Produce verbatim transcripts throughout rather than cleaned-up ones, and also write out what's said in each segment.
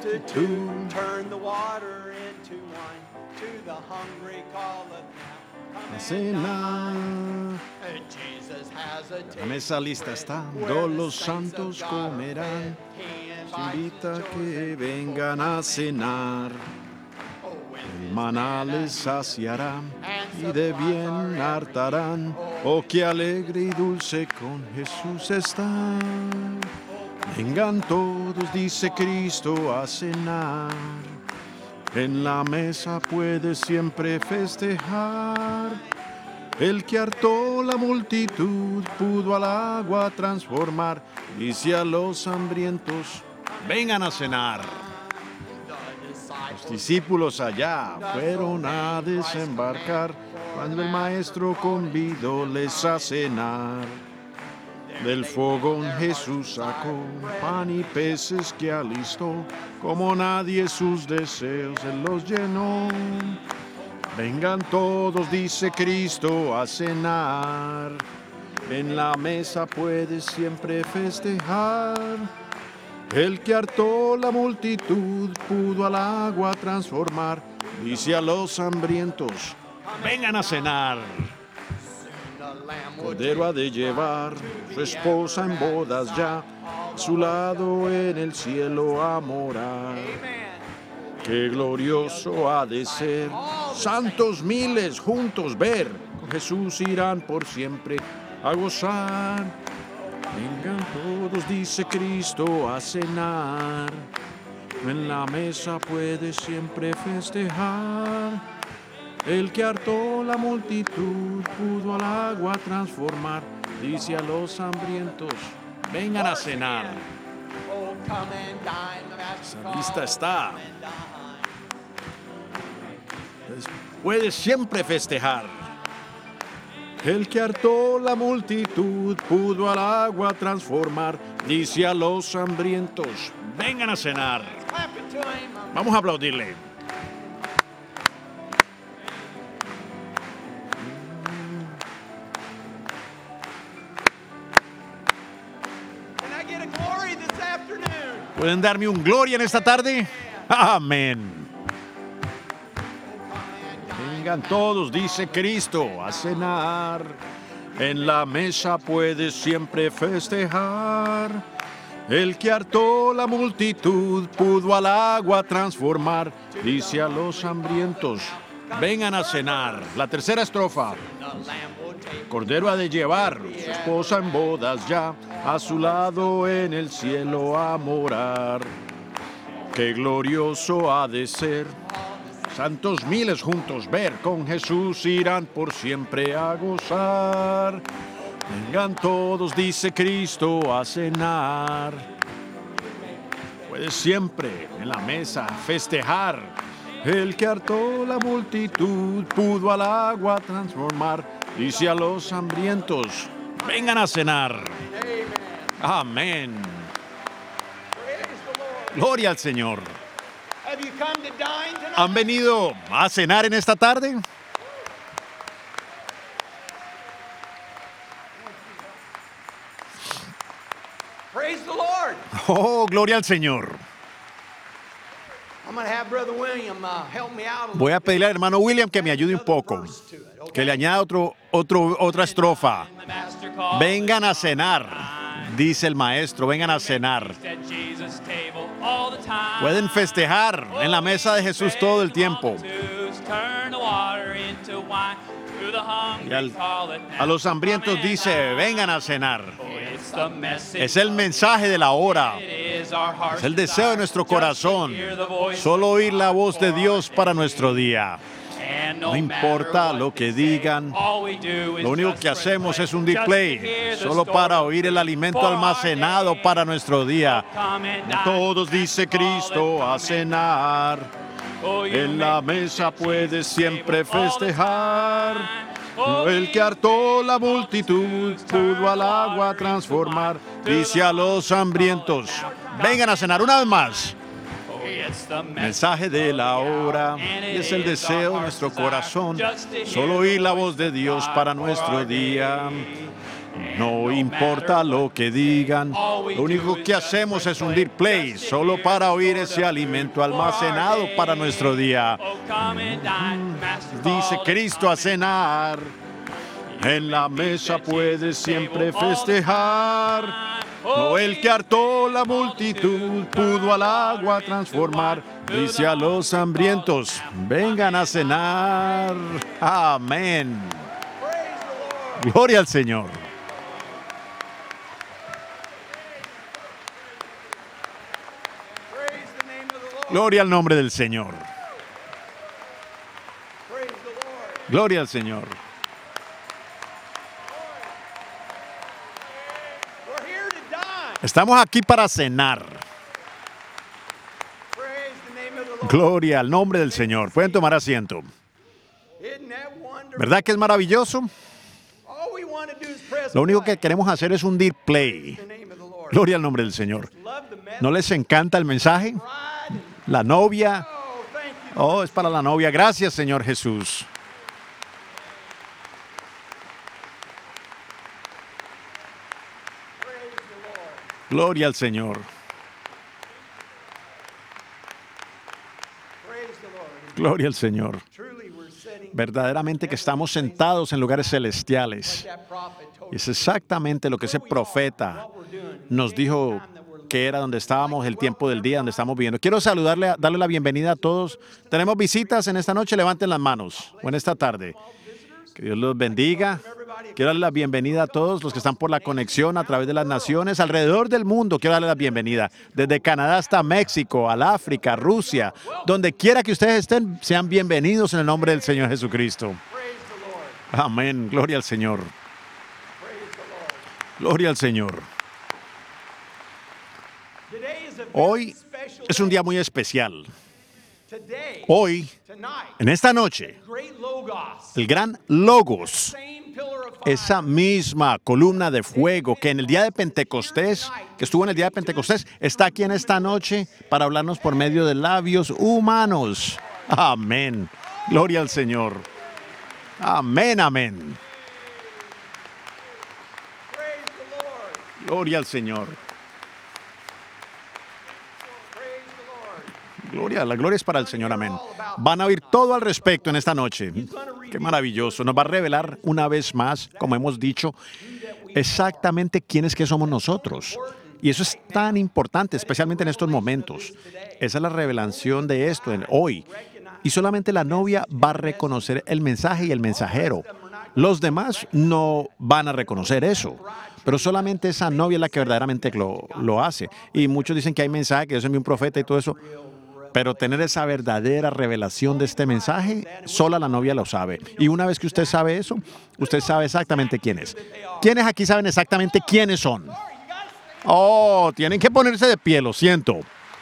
multitude, turn the water into wine, to the hungry calleth now, come A and cenar. dine. And Jesus has a La table mesa lista está, where todos the los saints of santos God are comerán. fed. He Se invites invita his que chosen vengan people. a cenar. Oh, with El his maná manna les he saciará and y de supplies bien our every hartarán. need. Oh, qué alegre y dulce con Jesús está. Vengan todos, dice Cristo, a cenar. En la mesa puedes siempre festejar. El que hartó la multitud pudo al agua transformar. Dice a los hambrientos, vengan a cenar. Los discípulos allá fueron a desembarcar cuando el maestro convidó les a cenar. Del fogón Jesús sacó pan y peces que alistó, como nadie sus deseos él los llenó. Vengan todos, dice Cristo, a cenar. En la mesa puedes siempre festejar. El que hartó la multitud pudo al agua transformar. Dice a los hambrientos, vengan a cenar. Cordero ha de llevar su esposa en bodas ya, a su lado en el cielo a morar. Qué glorioso ha de ser, santos miles juntos ver, con Jesús irán por siempre a gozar. Vengan todos, dice Cristo, a cenar. En la mesa puede siempre festejar. El que hartó la multitud pudo al agua transformar. Dice a los hambrientos, vengan a cenar. Oh, come and dine, the master Esa lista está. come and dine. Puedes siempre festejar. El que hartó la multitud pudo al agua transformar. Dice a los hambrientos, vengan a cenar. Clap it to him. Vamos a aplaudirle. Can I get a glory this afternoon? ¿Pueden darme un gloria en esta tarde? Amén. Vengan todos, dice Cristo, a cenar. En la mesa puedes siempre festejar. El que hartó la multitud pudo al agua transformar. Dice a los hambrientos, vengan a cenar. La tercera estrofa. The lamb will take Cordero ha de llevar su esposa en bodas ya, a su lado en el cielo a morar. Qué glorioso ha de ser, santos miles juntos ver, con Jesús irán por siempre a gozar. Vengan todos, dice Cristo, a cenar. Puedes siempre en la mesa festejar. El que hartó la multitud pudo al agua transformar. Dice a los hambrientos, vengan a cenar. Amén. Praise the Lord. Gloria al Señor. Have you come to dine tonight? ¿Han venido a cenar en esta tarde? Praise the Lord. Oh, gloria al Señor. I'm going to have Brother William uh, help me out a little Voy a bit. pedirle al hermano William que me ayude un poco, Verse to it, okay? que le añada otro, otro, otra estrofa. The master called Vengan a cenar, dice el maestro, vengan a cenar. at Jesus' table all the time. Pueden festejar en la mesa de Jesús todo el tiempo. Turn the water into wine. To the hungry Y al- call it A los hambrientos dice, vengan a cenar. It's the message. Es el mensaje de la hora. It is our heart's Es el deseo de nuestro corazón. Solo oír la voz de Dios para nuestro día. No importa lo que digan, lo único que hacemos es un display, solo para oír el alimento almacenado para nuestro día. Todos, dice Cristo, a cenar. En la mesa puedes siempre festejar. El que hartó la multitud pudo al agua transformar. Dice a los hambrientos, vengan a cenar una vez más. It's the message Mensaje de la hora, y es el deseo de nuestro corazón, solo oír la voz de Dios para nuestro día. No importa lo que digan, lo único que hacemos es hundir play, solo para oír ese alimento almacenado para nuestro día. Oh, come and dine, Master Dice called Cristo a cenar, en la mesa puedes siempre festejar. Oh, el que hartó la multitud pudo al agua transformar. Dice a los hambrientos, vengan a cenar. Amén. Gloria al Señor. Praise the name of the Lord. Gloria al nombre del Señor. Praise the Lord. Gloria al Señor. We're here to dine. Estamos aquí para cenar. Praise the name of the Lord. Gloria al nombre del Señor. Pueden tomar asiento. Isn't that wonderful? ¿Verdad que es maravilloso? All we want to do is press Lo único que play. queremos hacer es hundir play. The name of the Lord. Gloria al nombre del Señor. Love the message. ¿No les encanta el mensaje? Bride. La novia. Oh, thank you. Oh, es para la novia. Gracias, Señor Jesús. Praise the Lord. Gloria al Señor. Praise the Lord. Gloria al Señor. Truly, we're sitting Verdaderamente que estamos sentados en lugares celestiales. that prophet told Y es exactamente lo que ese profeta nos dijo que era donde estábamos, el tiempo del día donde estamos viviendo. Quiero saludarle, darle la bienvenida a todos. Tenemos visitas en esta noche, levanten las manos. O en esta tarde. Que Dios los bendiga. Quiero darle la bienvenida a todos los que están por la conexión a través de las naciones alrededor del mundo. Quiero darle la bienvenida. Desde Canadá hasta México, al África, Rusia. Donde quiera que ustedes estén, sean bienvenidos en el nombre del Señor Jesucristo. Praise the Lord. Amén. Gloria al Señor. Praise the Lord. Gloria al Señor. Today is a very Hoy special es un day. día muy especial. Today, Hoy, tonight, en esta noche, great Logos, el gran Logos, same pillar of fire, esa misma columna de fuego que en el día de Pentecostés, que estuvo en el día de Pentecostés, está aquí en esta noche para hablarnos por medio de labios humanos. Amén. Gloria al Señor. Amén, amén. praise the Lord, Gloria al Señor. praise the Lord. Gloria, la gloria es para el Señor, amén. Van a oír todo al respecto en esta noche. Qué maravilloso. Nos va a revelar una vez más, como hemos dicho, exactamente quiénes que somos nosotros. Y eso es tan importante, especialmente en estos momentos. Esa es la revelación de esto en hoy. Y solamente la novia va a reconocer el mensaje y el mensajero. Los demás no van a reconocer eso. Pero solamente esa novia es la que verdaderamente lo, lo hace. Y muchos dicen que hay mensaje, que Dios envió un profeta y todo eso. Pero tener esa verdadera revelación de este mensaje, sola la novia lo sabe. Y una vez que usted sabe eso, usted sabe exactamente quién es. ¿Quiénes aquí saben exactamente quiénes son? Oh, tienen que ponerse de pie, lo siento.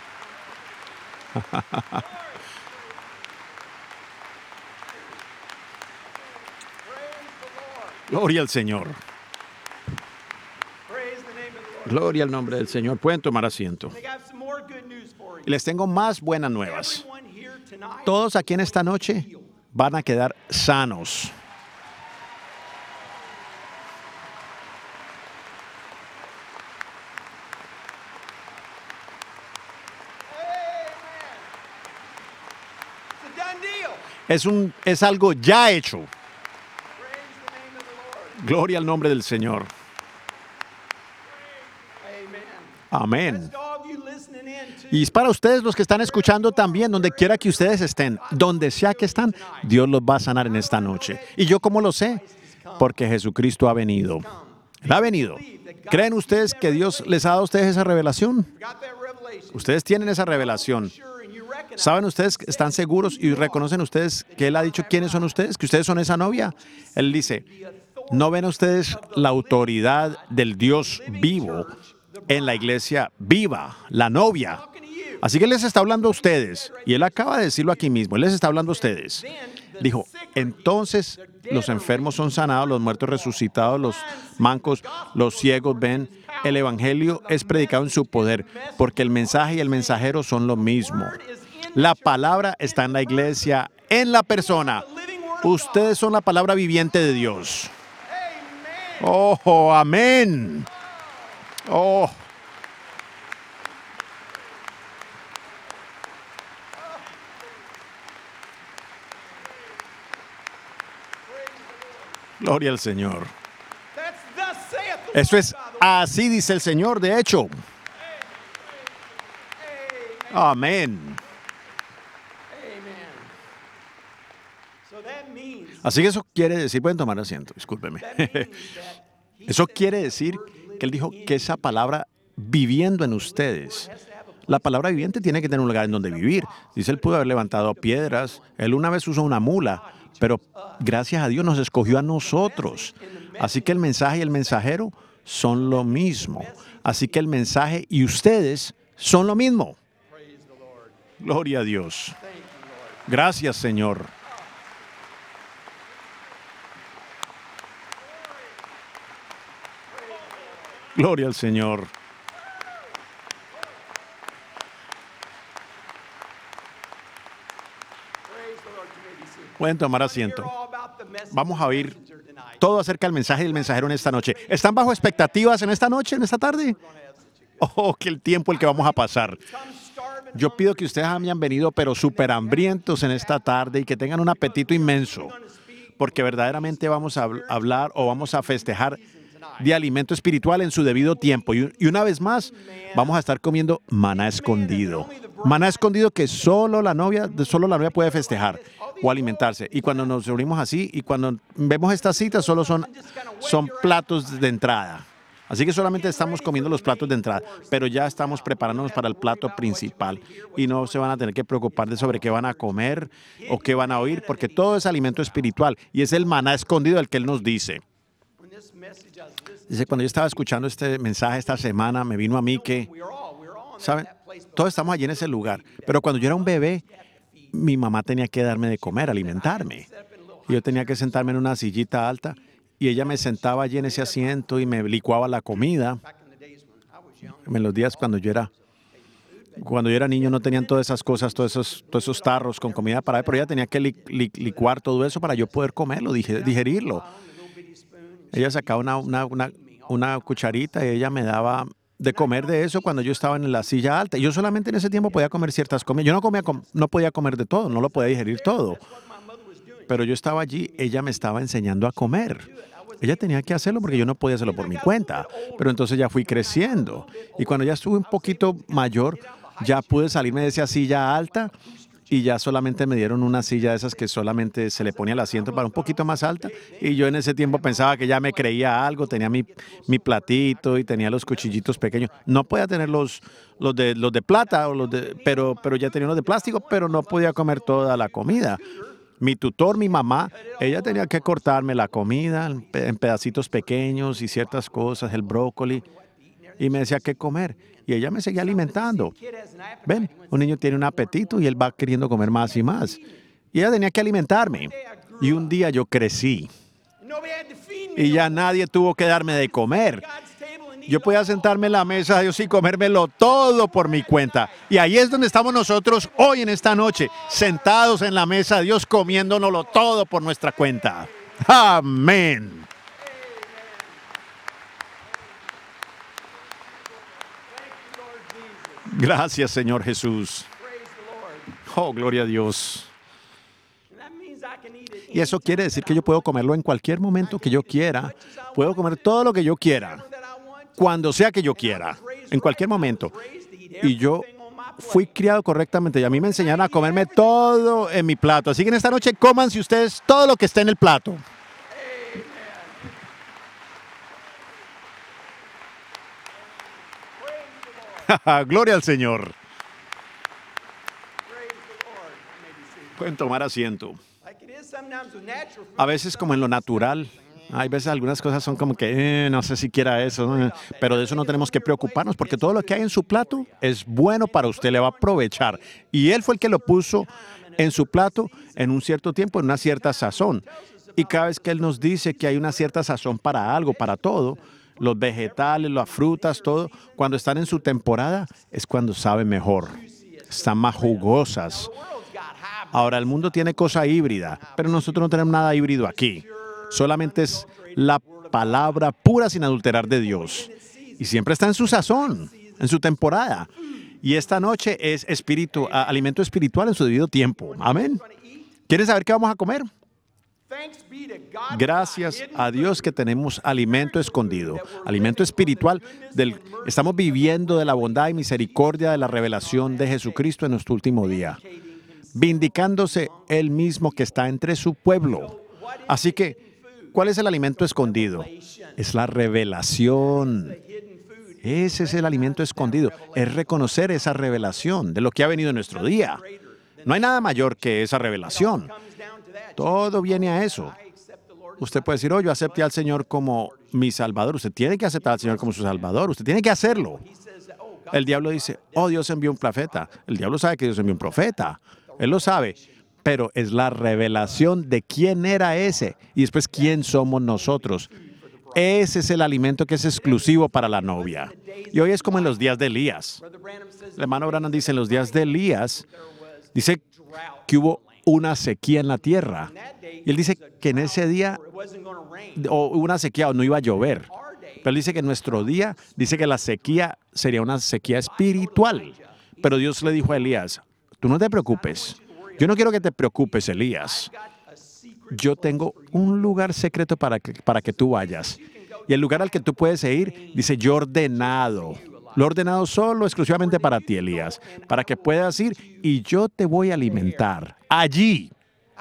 Gloria al Señor. Praise the name of the Lord. Gloria al nombre del Señor. Pueden tomar asiento. I got some more good news for you. Y les tengo más buenas nuevas. Everyone here tonight, Todos aquí en esta noche van a quedar sanos. it's a done deal. Es, un, es algo ya hecho. Praise the name of the Lord. Gloria al nombre del Señor. Amen. Amén. To all of you listening in too. Y es para ustedes los que están escuchando también, donde quiera que ustedes estén, donde sea que están, Dios los va a sanar en esta noche. ¿Y yo cómo lo sé? Porque Jesucristo ha venido. Él ha venido. ¿Creen ustedes que Dios les ha dado a ustedes esa revelación? Got that revelation. Ustedes tienen esa revelación. Sure, and you recognize ¿Saben ustedes, están seguros y reconocen ustedes que Él ha dicho quiénes son ustedes? Que ustedes son esa novia. Él dice, ¿no ven ustedes la autoridad del Dios vivo en la iglesia viva, la novia? Así que Él les está hablando a ustedes. Y Él acaba de decirlo aquí mismo. Él les está hablando a ustedes. Dijo, entonces los enfermos son sanados, los muertos resucitados, los mancos, los ciegos ven, el evangelio es predicado en su poder, porque el mensaje y el mensajero son lo mismo. La palabra está en la iglesia, en la persona. Ustedes son la palabra viviente de Dios. Oh, amén. Oh. Gloria al Señor. Eso es, así dice el Señor, de hecho. Amén. Así que eso quiere decir, pueden tomar asiento, discúlpeme. Eso quiere decir que Él dijo que esa palabra viviendo en ustedes, la palabra viviente tiene que tener un lugar en donde vivir. Dice, Él pudo haber levantado piedras, Él una vez usó una mula, pero gracias a Dios nos escogió a nosotros. Así que el mensaje y el mensajero son lo mismo. Así que el mensaje y ustedes son lo mismo. Gloria a Dios. Gracias, Señor. Gloria al Señor. Pueden tomar asiento. Vamos a oír todo acerca del mensaje del mensajero en esta noche. ¿Están bajo expectativas en esta noche, en esta tarde? Oh, que el tiempo el que vamos a pasar. Yo pido que ustedes hayan venido, pero súper hambrientos en esta tarde y que tengan un apetito inmenso, porque verdaderamente vamos a hablar o vamos a festejar de alimento espiritual en su debido tiempo. Y, y una vez más, vamos a estar comiendo maná escondido. Maná escondido que solo la novia, solo la novia puede festejar o alimentarse. Y cuando nos reunimos así y cuando vemos estas citas, solo son, son platos de entrada. Así que solamente estamos comiendo los platos de entrada, pero ya estamos preparándonos para el plato principal. Y no se van a tener que preocupar de sobre qué van a comer o qué van a oír, porque todo es alimento espiritual y es el maná escondido el que Él nos dice. Dice, cuando yo estaba escuchando este mensaje esta semana, me vino a mí que, ¿saben? Todos estamos allí en ese lugar. Pero cuando yo era un bebé, mi mamá tenía que darme de comer, alimentarme. Y yo tenía que sentarme en una sillita alta y ella me sentaba allí en ese asiento y me licuaba la comida. En los días cuando yo era, cuando yo era niño no tenían todas esas cosas, todos esos, todos esos tarros con comida para, pero ella tenía que li, li, licuar todo eso para yo poder comerlo, digerirlo. Ella sacaba una, una, una, una cucharita y ella me daba de comer de eso cuando yo estaba en la silla alta. Yo solamente en ese tiempo podía comer ciertas comidas. Yo no, comía, no podía comer de todo, no lo podía digerir todo. Pero yo estaba allí, ella me estaba enseñando a comer. Ella tenía que hacerlo porque yo no podía hacerlo por mi cuenta. Pero entonces ya fui creciendo. Y cuando ya estuve un poquito mayor, ya pude salirme de esa silla alta y ya solamente me dieron una silla de esas que solamente se le ponía el asiento para un poquito más alta. Y yo en ese tiempo pensaba que ya me creía algo, tenía mi, mi platito y tenía los cuchillitos pequeños. No podía tener los, los, de, los de plata, o los de, pero, pero ya tenía los de plástico, pero no podía comer toda la comida. Mi tutor, mi mamá, ella tenía que cortarme la comida en pedacitos pequeños y ciertas cosas, el brócoli, y me decía qué comer. Y ella me seguía alimentando. Ven, un niño tiene un apetito y él va queriendo comer más y más. Y ella tenía que alimentarme. Y un día yo crecí. Y ya nadie tuvo que darme de comer. Yo podía sentarme en la mesa de Dios y comérmelo todo por mi cuenta. Y ahí es donde estamos nosotros hoy en esta noche, sentados en la mesa de Dios, comiéndonoslo todo por nuestra cuenta. Amén. Gracias, Señor Jesús. Oh, gloria a Dios. Y eso quiere decir que yo puedo comerlo en cualquier momento que yo quiera. Puedo comer todo lo que yo quiera, cuando sea que yo quiera, en cualquier momento. Y yo fui criado correctamente y a mí me enseñaron a comerme todo en mi plato. Así que en esta noche cómanse ustedes todo lo que esté en el plato. Gloria al Señor. Pueden tomar asiento. A veces como en lo natural, hay veces algunas cosas son como que, eh, no sé si quiera eso, eh, pero de eso no tenemos que preocuparnos porque todo lo que hay en su plato es bueno para usted, le va a aprovechar. Y Él fue el que lo puso en su plato en un cierto tiempo, en una cierta sazón. Y cada vez que Él nos dice que hay una cierta sazón para algo, para todo, los vegetales, las frutas, todo, cuando están en su temporada, es cuando saben mejor. Están más jugosas. Ahora, el mundo tiene cosa híbrida, pero nosotros no tenemos nada híbrido aquí. Solamente es la palabra pura sin adulterar de Dios. Y siempre está en su sazón, en su temporada. Y esta noche es espíritu, a- alimento espiritual en su debido tiempo. Amén. ¿Quieren saber qué vamos a comer? Gracias a Dios que tenemos alimento escondido, alimento espiritual. Del, estamos viviendo de la bondad y misericordia de la revelación de Jesucristo en nuestro último día, vindicándose Él mismo que está entre su pueblo. Así que, ¿cuál es el alimento escondido? Es la revelación. Ese es el alimento escondido. Es reconocer esa revelación de lo que ha venido en nuestro día. No hay nada mayor que esa revelación. Todo viene a eso. Usted puede decir, oh, yo acepté al Señor como mi Salvador. Usted tiene que aceptar al Señor como su Salvador. Usted tiene que hacerlo. El diablo dice, oh, Dios envió un profeta. El diablo sabe que Dios envió un profeta. Él lo sabe. Pero es la revelación de quién era ese y después quién somos nosotros. Ese es el alimento que es exclusivo para la novia. Y hoy es como en los días de Elías. El hermano Branham dice, en los días de Elías, dice que hubo una sequía en la tierra. Y él dice que en ese día, o una sequía, o no iba a llover. Pero él dice que en nuestro día, dice que la sequía sería una sequía espiritual. Pero Dios le dijo a Elías, tú no te preocupes. Yo no quiero que te preocupes, Elías. Yo tengo un lugar secreto para que, para que tú vayas. Y el lugar al que tú puedes ir, dice, yo ordenado. Lo he ordenado solo, exclusivamente para ti, Elías, para que puedas ir y yo te voy a alimentar. Allí,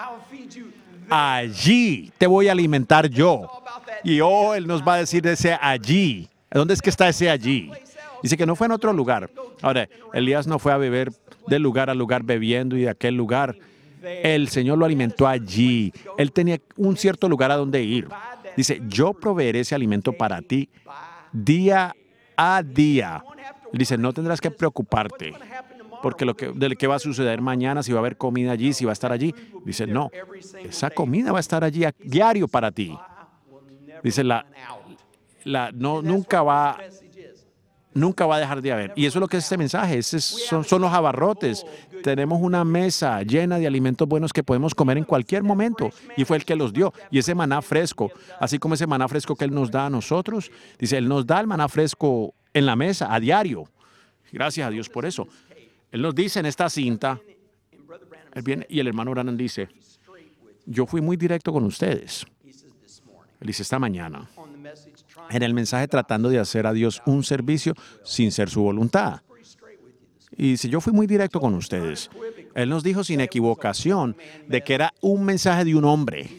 allí te voy a alimentar yo. Y oh, Él nos va a decir de ese allí. ¿Dónde es que está ese allí? Dice que no fue en otro lugar. Ahora, Elías no fue a beber de lugar a lugar bebiendo y de aquel lugar. El Señor lo alimentó allí. Él tenía un cierto lugar a donde ir. Dice, yo proveeré ese alimento para ti día a día. Él dice, no tendrás que preocuparte porque lo que, de qué va a suceder mañana, si va a haber comida allí, si va a estar allí. Dice, no, esa comida va a estar allí a diario para ti. Dice, la, la, no, nunca va Nunca va a dejar de haber. Y eso es lo que es este mensaje. Ese es, son, son los abarrotes. Tenemos una mesa llena de alimentos buenos que podemos comer en cualquier momento. Y fue el que los dio. Y ese maná fresco, así como ese maná fresco que Él nos da a nosotros, dice, Él nos da el maná fresco en la mesa, a diario. Gracias a Dios por eso. Él nos dice en esta cinta, él viene, y el hermano Branham dice, yo fui muy directo con ustedes. Él dice, esta mañana, en el mensaje tratando de hacer a Dios un servicio sin ser su voluntad. Y dice, yo fui muy directo con ustedes. Él nos dijo sin equivocación de que era un mensaje de un hombre.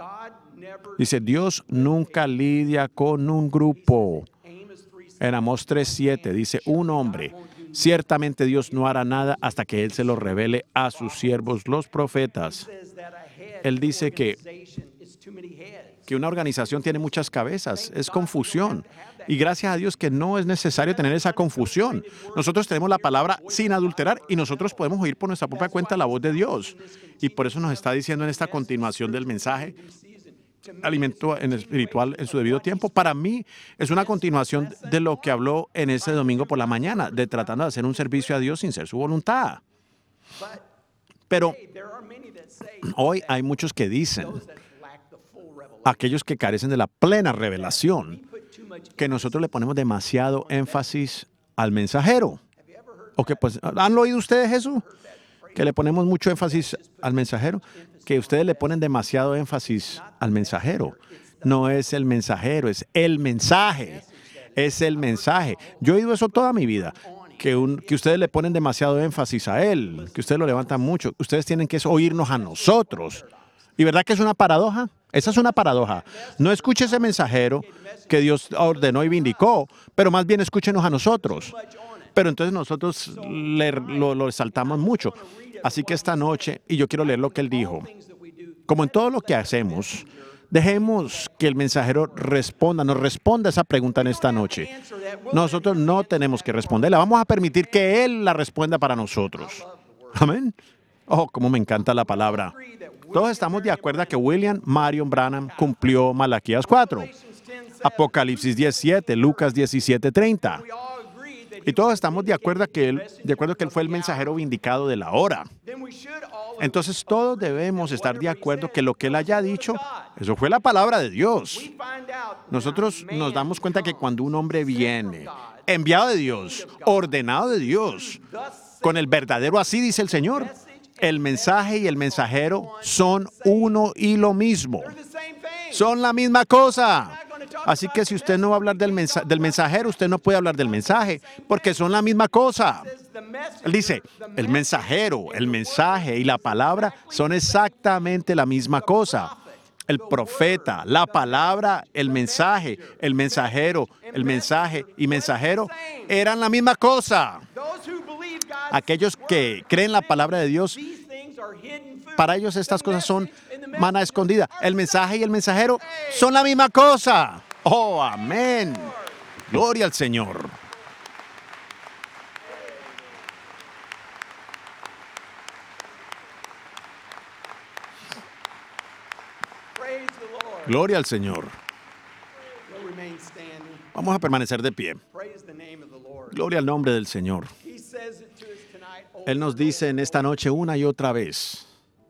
Dice, Dios nunca lidia con un grupo. En Amós tres siete dice, un hombre. Ciertamente Dios no hará nada hasta que Él se lo revele a sus siervos, los profetas. Él dice que que una organización tiene muchas cabezas, es confusión. Y gracias a Dios que no es necesario tener esa confusión. Nosotros tenemos la palabra sin adulterar y nosotros podemos oír por nuestra propia cuenta la voz de Dios. Y por eso nos está diciendo en esta continuación del mensaje, alimento en espiritual en su debido tiempo. Para mí es una continuación de lo que habló en ese domingo por la mañana, de tratando de hacer un servicio a Dios sin ser su voluntad. Pero hoy hay muchos que dicen, aquellos que carecen de la plena revelación, que nosotros le ponemos demasiado énfasis al mensajero. ¿O que pues, ¿han oído ustedes eso? Que le ponemos mucho énfasis al mensajero. Que ustedes le ponen demasiado énfasis al mensajero. No es el mensajero, es el mensaje. Es el mensaje. Yo he oído eso toda mi vida. Que, un, que ustedes le ponen demasiado énfasis a él. Que ustedes lo levantan mucho. Ustedes tienen que oírnos a nosotros. ¿Y verdad que es una paradoja? Esa es una paradoja. No escuche ese mensajero que Dios ordenó y vindicó, pero más bien escúchenos a nosotros. Pero entonces nosotros le, lo, lo exaltamos mucho. Así que esta noche, y yo quiero leer lo que él dijo, como en todo lo que hacemos, dejemos que el mensajero responda, nos responda esa pregunta en esta noche. Nosotros no tenemos que responderla, vamos a permitir que él la responda para nosotros. Amén. Oh, cómo me encanta la palabra. Todos estamos de acuerdo que William Marion Branham cumplió Malaquías cuatro. Apocalipsis diecisiete, Lucas diecisiete, treinta. We all agree that Y todos estamos de acuerdo que él, de acuerdo que él fue el mensajero vindicado de la hora. then we should all Entonces todos debemos estar de acuerdo que lo que él haya dicho, God. eso fue la palabra de Dios. We find out Nosotros when a nos man damos cuenta que comes, cuando un hombre sent from viene, God, enviado de Dios, ordenado de Dios, thus con el verdadero así dice el Señor, el mensaje y el mensajero son uno y lo mismo. they're the same thing. Son la misma cosa. Así que si usted no va a hablar del, mensa- del mensajero, usted no puede hablar del mensaje, porque son la misma cosa. The messenger, Él dice, the el mensajero, el mensaje y la palabra son exactamente la misma cosa. El profeta, la palabra, el mensaje, el mensajero, el mensaje y mensajero eran la misma cosa. those who believe God's Aquellos que creen la palabra de Dios, these things are hidden food. para ellos estas The cosas son message and the mana message escondida. are El the mensaje y el same. mensajero son la misma cosa. Oh, amén. Gloria al Señor. Praise the Lord. Gloria al Señor. We'll remain standing. Vamos a permanecer de pie. Praise the name of the Lord. Gloria al nombre del Señor. He says it to us tonight. Él nos dice en esta noche una y otra vez,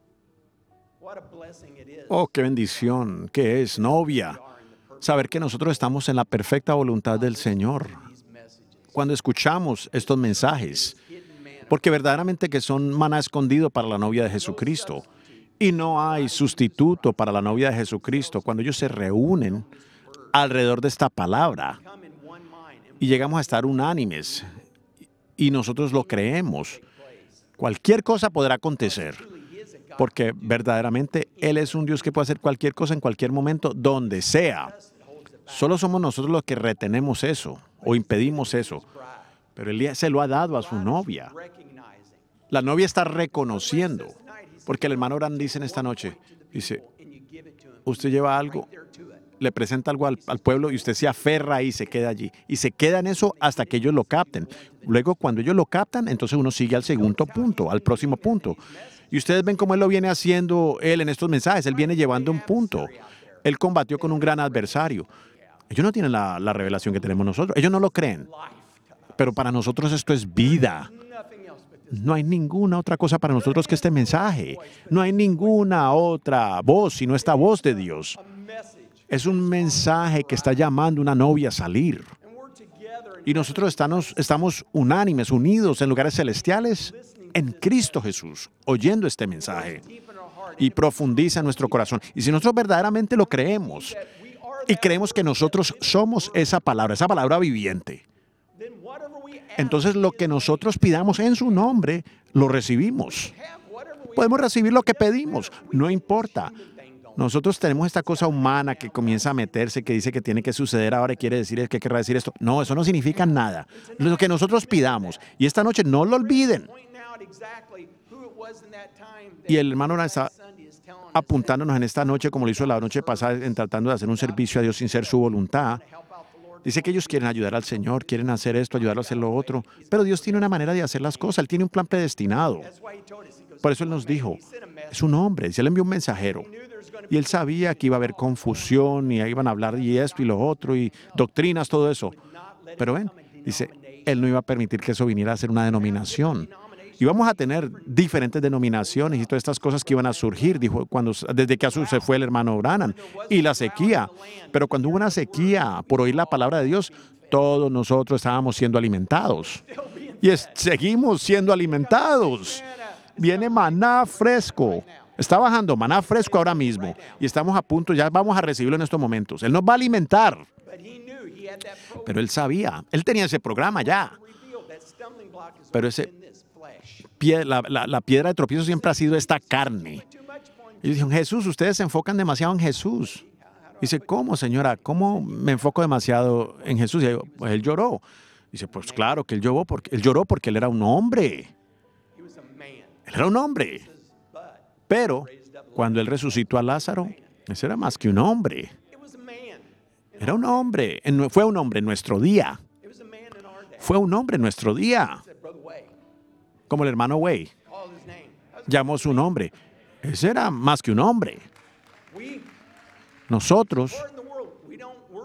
What a blessing it is. oh, qué bendición, que es novia, saber que nosotros estamos en la perfecta voluntad del Señor These messages. cuando escuchamos estos mensajes, Hidden manna. porque verdaderamente que son maná escondido para la novia de Jesucristo. Y no hay sustituto para la novia de Jesucristo cuando ellos se reúnen alrededor de esta palabra Come in one mind and y llegamos a estar unánimes y nosotros lo creemos. Cualquier cosa podrá acontecer, truly he is a God. porque verdaderamente Él es un Dios que puede hacer cualquier cosa en cualquier momento, donde sea. Solo somos nosotros los que retenemos eso o impedimos eso. Pero Él se lo ha dado a su novia. Recognizing. La novia está reconociendo, porque el hermano Orán dice en esta noche, dice, And you give it to him. usted lleva algo, There to it. le presenta algo al, al pueblo y usted se aferra ahí, se queda allí. Y se queda en eso hasta que ellos lo capten. Luego, cuando ellos lo captan, entonces uno sigue al segundo punto, al próximo punto. Y ustedes ven cómo él lo viene haciendo él en estos mensajes. Él viene llevando un punto. Él combatió con un gran adversario. Ellos no tienen la, la revelación que tenemos nosotros. Ellos no lo creen. Pero para nosotros esto es vida. Nothing else but this. No hay ninguna otra cosa para nosotros que este mensaje. No hay ninguna otra voz sino esta voz de Dios. A message. Es un mensaje que está llamando a una novia a salir. And we're together. Y nosotros estamos, estamos unánimes, unidos en lugares celestiales en Cristo Jesús, oyendo este mensaje. Deep in our heart. Y profundiza en nuestro corazón. Y si nosotros verdaderamente lo creemos That we are y that creemos que nosotros somos esa palabra, esa palabra viviente, then whatever we ask, entonces lo que nosotros pidamos en su nombre, lo recibimos. have whatever we Podemos recibir lo que pedimos, no importa. Nosotros tenemos esta cosa humana que comienza a meterse, que dice que tiene que suceder ahora y quiere decir que querrá decir esto. No, eso no significa nada. Lo que nosotros pidamos. Y esta noche no lo olviden. pointing out exactly who it was in that time that Y el hermano Orán está Sunday is telling us apuntándonos en esta noche, como lo hizo la noche pasada, en tratando de hacer un servicio a Dios sin ser su voluntad. to help out the Lord. Dice que ellos quieren ayudar al Señor, quieren hacer esto, ayudarlo a hacer lo otro. Pero Dios tiene una manera de hacer las cosas. Él tiene un plan predestinado. That's why he told us. He goes, Por eso Él nos dijo, he sent a message. es un hombre. Si Él envió un mensajero. He knew there was going to Y Él sabía que iba a haber confusión y ahí iban a hablar y esto y lo otro y doctrinas, todo eso. Pero ven, dice, Él no iba a permitir que eso viniera a ser una denominación. Y vamos a tener diferentes denominaciones y todas estas cosas que iban a surgir, dijo, cuando, desde que Azul se fue el hermano Branham, y la sequía. Pero cuando hubo una sequía por oír la palabra de Dios, todos nosotros estábamos siendo alimentados. Y es- seguimos siendo alimentados. Viene maná fresco. Está bajando maná fresco ahora mismo. Y estamos a punto, ya vamos a recibirlo en estos momentos. Él nos va a alimentar. But he knew he had that program Pero él sabía, él tenía ese programa ya. revealed. That stumbling block is Pero always ese- in this flesh. Pie- la, la- la piedra de tropiezo siempre ha sido esta carne. Too much upon Y dijeron, Jesús, ustedes se enfocan demasiado en Jesús. Dice, ¿cómo, señora? ¿Cómo me enfoco demasiado en Jesús? Y yo, pues él lloró. Dice, pues claro que él lloró porque él lloró porque él era un hombre. he was a man. Él era un hombre. But Pero cuando él resucitó a Lázaro, ese era más que un hombre. it was a man. Era un hombre. En- Fue un hombre en nuestro día. It was a man in our day. Fue un hombre en nuestro día. Said, Brother Way, Como el hermano Way called his name. That's- llamó su nombre. Ese era más que un hombre. We, Nosotros or in the world, we don't worship that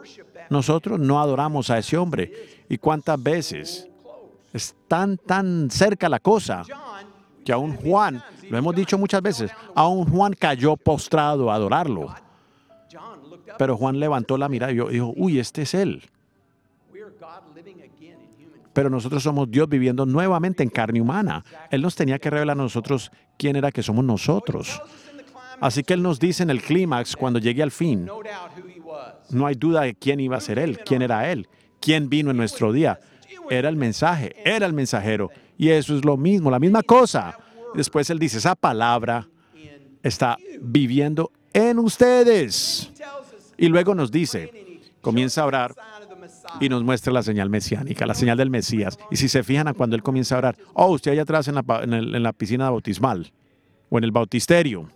nosotros no adoramos a ese hombre. ¿Y cuántas veces es tan, tan cerca la cosa que aún Juan, lo hemos dicho muchas veces, aún Juan cayó postrado a adorarlo? Pero Juan levantó la mirada y dijo, uy, este es él. Pero nosotros somos Dios viviendo nuevamente en carne humana. Él nos tenía que revelar a nosotros quién era que somos nosotros. Así que Él nos dice en el clímax, cuando llegue al fin, no hay duda de quién iba a ser Él, quién era Él, quién vino en nuestro día. Era el mensaje, era el mensajero. Y eso es lo mismo, la misma cosa. Después Él dice, esa palabra está viviendo en ustedes. Y luego nos dice, comienza a orar y nos muestra la señal mesiánica, la señal del Mesías. Y si se fijan a cuando Él comienza a orar, oh, usted allá atrás en la, en el, en la piscina bautismal o en el bautisterio.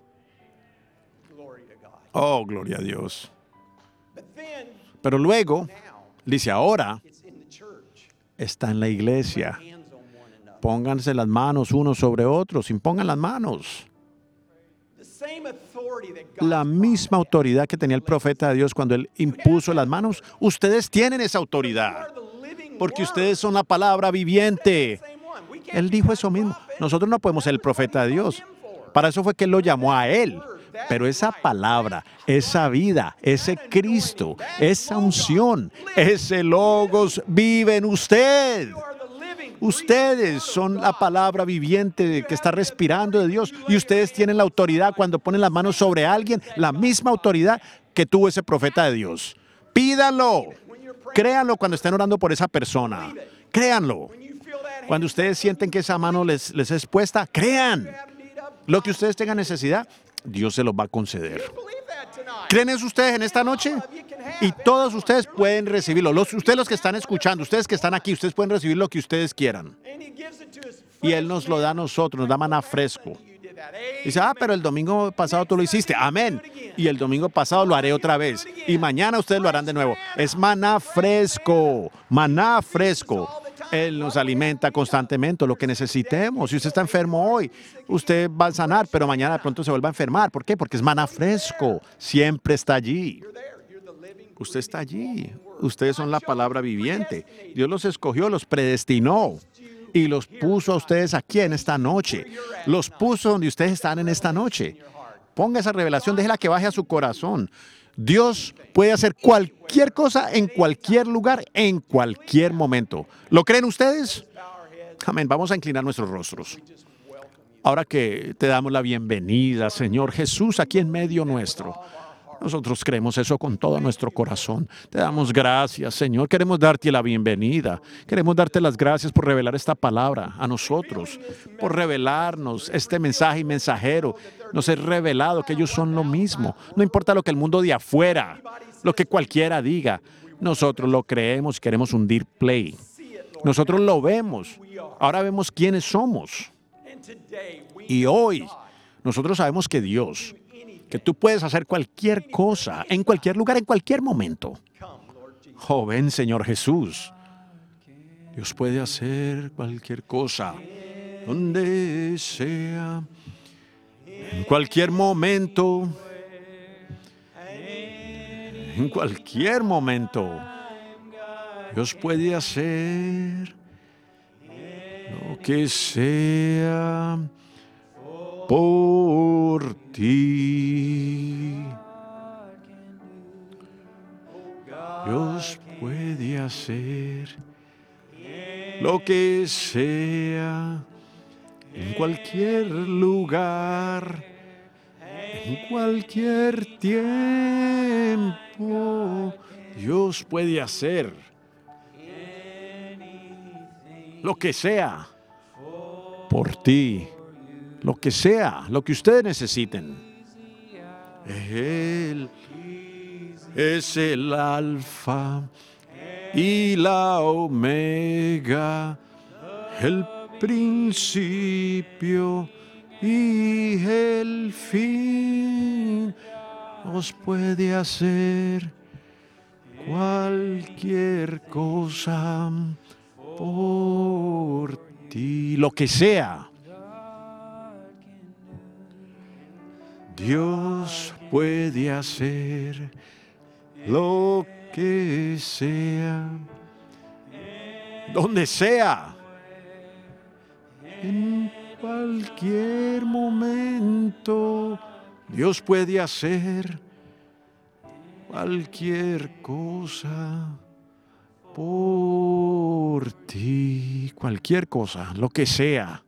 Oh, gloria a Dios. Pero luego, dice, ahora está en la iglesia. Pónganse las manos unos sobre otros, impongan las manos. La misma autoridad que tenía el profeta de Dios cuando él impuso las manos, ustedes tienen esa autoridad, porque ustedes son la palabra viviente. Él dijo eso mismo. Nosotros no podemos ser el profeta de Dios. Para eso fue que él lo llamó a él. Pero esa palabra, esa vida, ese Cristo, esa unción, ese Logos vive en usted. Ustedes son la palabra viviente que está respirando de Dios y ustedes tienen la autoridad cuando ponen las manos sobre alguien, la misma autoridad que tuvo ese profeta de Dios. Pídanlo, créanlo cuando estén orando por esa persona, créanlo. Cuando ustedes sienten que esa mano les, les es puesta, crean. Lo que ustedes tengan necesidad, Dios se los va a conceder. ¿Creen eso ustedes en esta noche? Y todos ustedes pueden recibirlo. Los, ustedes los que están escuchando, ustedes que están aquí, ustedes pueden recibir lo que ustedes quieran. Y Él nos lo da a nosotros, nos da maná fresco. Dice, ah, pero el domingo pasado tú lo hiciste. Amén. Y el domingo pasado lo haré otra vez. Y mañana ustedes lo harán de nuevo. Es maná fresco, maná fresco. Él nos alimenta constantemente lo que necesitemos. Si usted está enfermo hoy, usted va a sanar, pero mañana de pronto se vuelve a enfermar. ¿Por qué? Porque es maná fresco. Siempre está allí. Usted está allí. Ustedes son la palabra viviente. Dios los escogió, los predestinó y los puso a ustedes aquí en esta noche. Los puso donde ustedes están en esta noche. Ponga esa revelación, déjela que baje a su corazón. Dios puede hacer cualquier cosa en cualquier lugar, en cualquier momento. ¿Lo creen ustedes? Amén. Vamos a inclinar nuestros rostros. Ahora que te damos la bienvenida, Señor Jesús, aquí en medio nuestro. Nosotros creemos eso con todo nuestro corazón. Te damos gracias, Señor. Queremos darte la bienvenida. Queremos darte las gracias por revelar esta palabra a nosotros, por revelarnos este mensaje y mensajero. Nos es revelado que ellos son lo mismo. No importa lo que el mundo de afuera, lo que cualquiera diga. Nosotros lo creemos y queremos hundir play. Nosotros lo vemos. Ahora vemos quiénes somos. Y hoy nosotros sabemos que Dios, que tú puedes hacer cualquier cosa, en cualquier lugar, en cualquier momento. Oh, ven, Señor Jesús. Dios puede hacer cualquier cosa, donde sea, en cualquier momento, en cualquier momento. Dios puede hacer lo que sea por ti. Dios puede hacer lo que sea en cualquier lugar, en cualquier tiempo. Dios puede hacer lo que sea por ti. Lo que sea, lo que ustedes necesiten. Él es el alfa y la omega, el principio y el fin. Os puede hacer cualquier cosa por ti, lo que sea. Dios puede hacer lo que sea, donde sea, en cualquier momento, Dios puede hacer cualquier cosa por ti, cualquier cosa, lo que sea.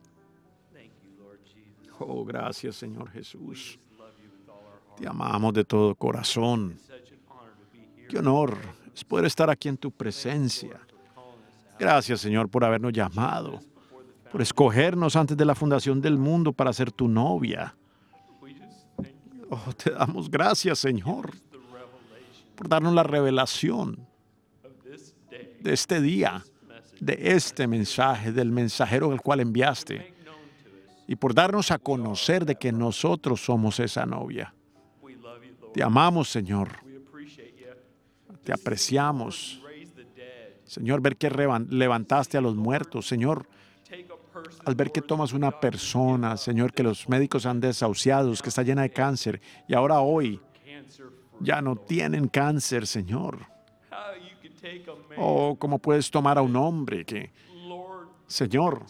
Oh, gracias, Señor Jesús. Te amamos de todo corazón. Qué honor es poder estar aquí en tu presencia. Gracias, Señor, por habernos llamado, por escogernos antes de la fundación del mundo para ser tu novia. Oh, te damos gracias, Señor, por darnos la revelación de este día, de este mensaje, del mensajero al cual enviaste, y por darnos a conocer de que nosotros somos esa novia. Te amamos, Señor. Te apreciamos. Señor, ver que levantaste a los muertos. Señor, al ver que tomas una persona, Señor, que los médicos han desahuciado, que está llena de cáncer, y ahora hoy ya no tienen cáncer, Señor. Oh, ¿cómo puedes tomar a un hombre que, Señor,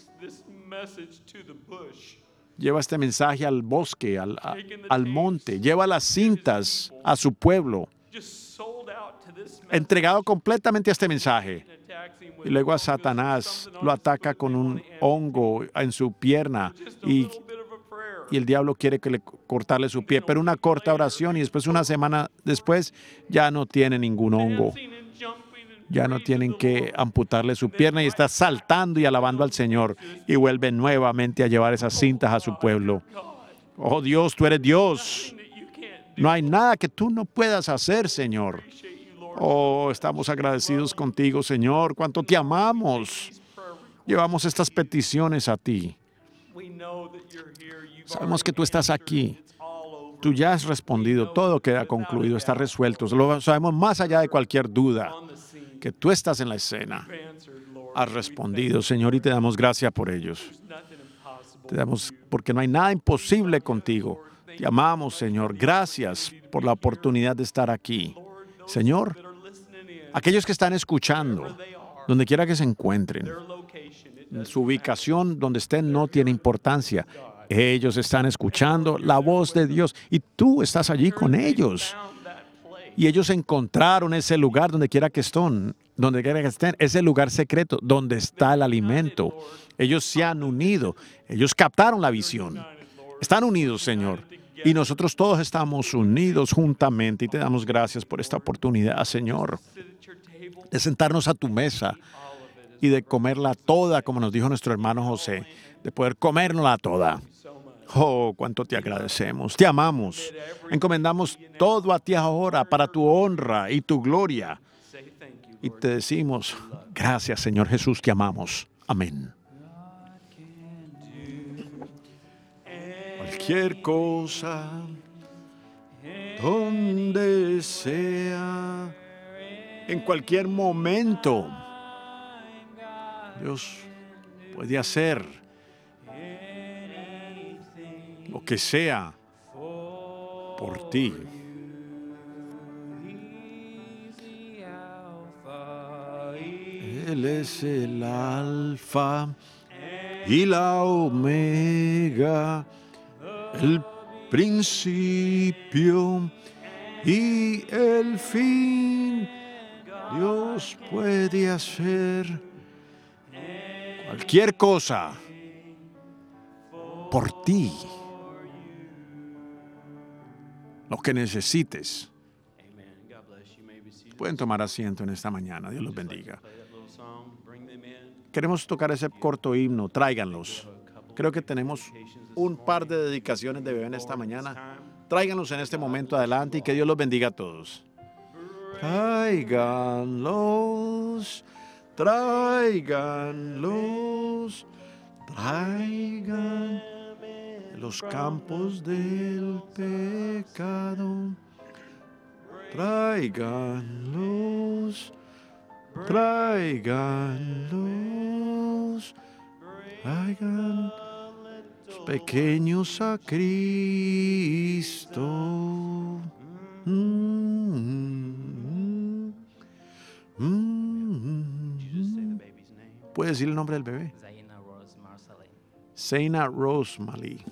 lleva este mensaje al bosque, al, a, al monte, lleva las cintas a su pueblo, entregado completamente a este mensaje, y luego a Satanás lo ataca con un hongo en su pierna, y, y el diablo quiere que le cortarle su pie, pero una corta oración y después una semana después ya no tiene ningún hongo. Ya no tienen que amputarle su pierna y está saltando y alabando al Señor y vuelve nuevamente a llevar esas cintas a su pueblo. Oh Dios, tú eres Dios. No hay nada que tú no puedas hacer, Señor. Oh, estamos agradecidos contigo, Señor. Cuánto te amamos. Llevamos estas peticiones a ti. Sabemos que tú estás aquí. Tú ya has respondido. Todo queda concluido, está resuelto. Lo sabemos más allá de cualquier duda. Que tú estás en la escena. Has respondido, Señor, y te damos gracias por ellos. Te damos, porque no hay nada imposible contigo. Te amamos, Señor. Gracias por la oportunidad de estar aquí. Señor, aquellos que están escuchando, donde quiera que se encuentren, su ubicación, donde estén, no tiene importancia. Ellos están escuchando la voz de Dios y tú estás allí con ellos. Y ellos encontraron ese lugar donde quiera que estén, donde quiera que estén, ese lugar secreto donde está el alimento. Ellos se han unido, ellos captaron la visión. Están unidos, Señor. Y nosotros todos estamos unidos juntamente y te damos gracias por esta oportunidad, Señor, de sentarnos a tu mesa y de comerla toda, como nos dijo nuestro hermano José, de poder comérnosla toda. Oh, cuánto te agradecemos, te amamos. Encomendamos todo a ti ahora para tu honra y tu gloria. Y te decimos, gracias, Señor Jesús, te amamos. Amén. Cualquier cosa, donde sea, en cualquier momento, Dios puede hacer lo que sea por ti. Él es el alfa y la omega, el principio y el fin. Dios puede hacer cualquier cosa por ti. Lo que necesites. Pueden tomar asiento en esta mañana. Dios los bendiga. Queremos tocar ese corto himno. Tráiganlos. Creo que tenemos un par de dedicaciones de bebé en esta mañana. Tráiganlos en este momento adelante y que Dios los bendiga a todos. Tráiganlos. Tráiganlos. Traigan los campos del pecado, tráiganlos, tráiganlos, traigan los pequeños a Cristo. Mm-hmm. Mm. Did you just say the baby's name? ¿Puede decir el nombre del bebé? Zaina Rose Marcelin. Zaina Rosemary.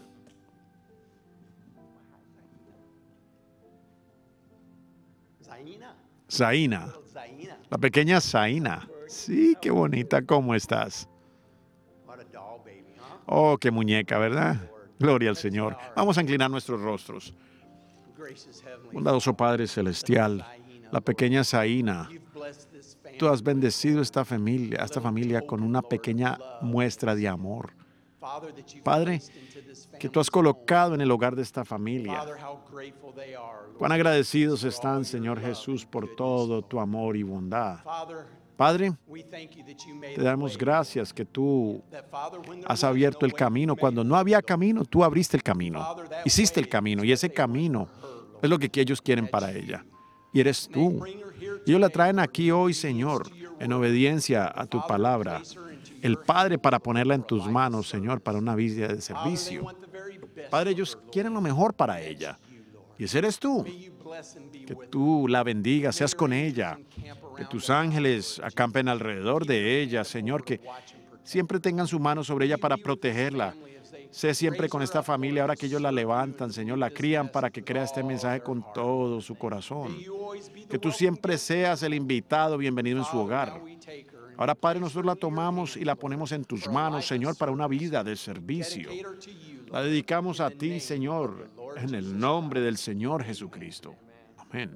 Zaina. Zaina. Little Zaina. La pequeña Zaina. Sí, qué bonita. ¿Cómo estás? What a doll baby, huh? Oh, qué muñeca, ¿verdad? Gloria al Señor. Vamos a inclinar nuestros rostros. Gracious Heavenly Bondadoso Padre Celestial, la pequeña Zaina, You've blessed this family. tú has bendecido esta familia, esta familia con una pequeña muestra de amor. Father, that you've Padre, placed into this que tú has family's home. colocado en el hogar de esta familia. Father, how grateful they are, Lord Cuán Jesus, agradecidos for all están, your Señor love Jesús, and por goodness, todo Lord. tu amor y bondad. Father, Padre, we thank you that you made te a damos way, gracias que tú that, Father, when there has was abierto no el way, camino. you Cuando made no a había way, Lord. camino, tú abriste el camino. Father, that Hiciste el way camino is y what ese they want camino for her, Lord. es lo que ellos quieren That's para you. ella. Y eres May tú. bring her here Ellos la today, traen Lord, aquí in hoy, obedience Señor, to your en word. obediencia a tu Father, palabra. place her into El your Padre hands, para Lord, ponerla en for a tus life of manos, Señor, para service. una vida de Father, they servicio. want the very best Padre, for ellos her, quieren lo Lord. mejor para That's ella. you, Lord. Y ese eres tú. May you bless and be Que with her. tú la bendigas, May seas your con angels ella. encamp Que around tus about her, ángeles Lord acampen Jesus. alrededor Keep your de hand ella, of Señor, over que and watch and protect siempre her. tengan su mano sobre ella May you para be with this protegerla. family as they Sé siempre raise con her esta up, Lord, familia, ahora to que ellos la serve you levantan, and Señor, believe la this crían para message que with crea este all mensaje their con heart, todo Lord. su May corazón. you always be the Que tú welcome siempre guest in seas her el home. invitado, bienvenido en su Father, hogar. now we take her and Ahora, we Padre, place nosotros her la into your tomamos y la hands, ponemos Lord, en tus for a manos, life of Señor, para una service. vida de servicio. Dedicate her to you, La Lord, dedicamos in a the ti, name of Señor, the Lord en el Jesus nombre del Christ. Señor Amen. Jesucristo. Amén.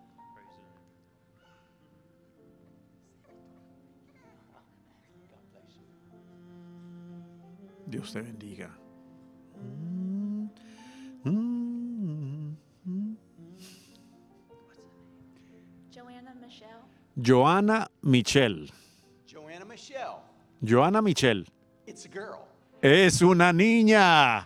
Dios te bendiga. Joanna Michelle. Joanna Michelle. Joanna Michelle, Joanna Michelle. it's a girl. Es una niña.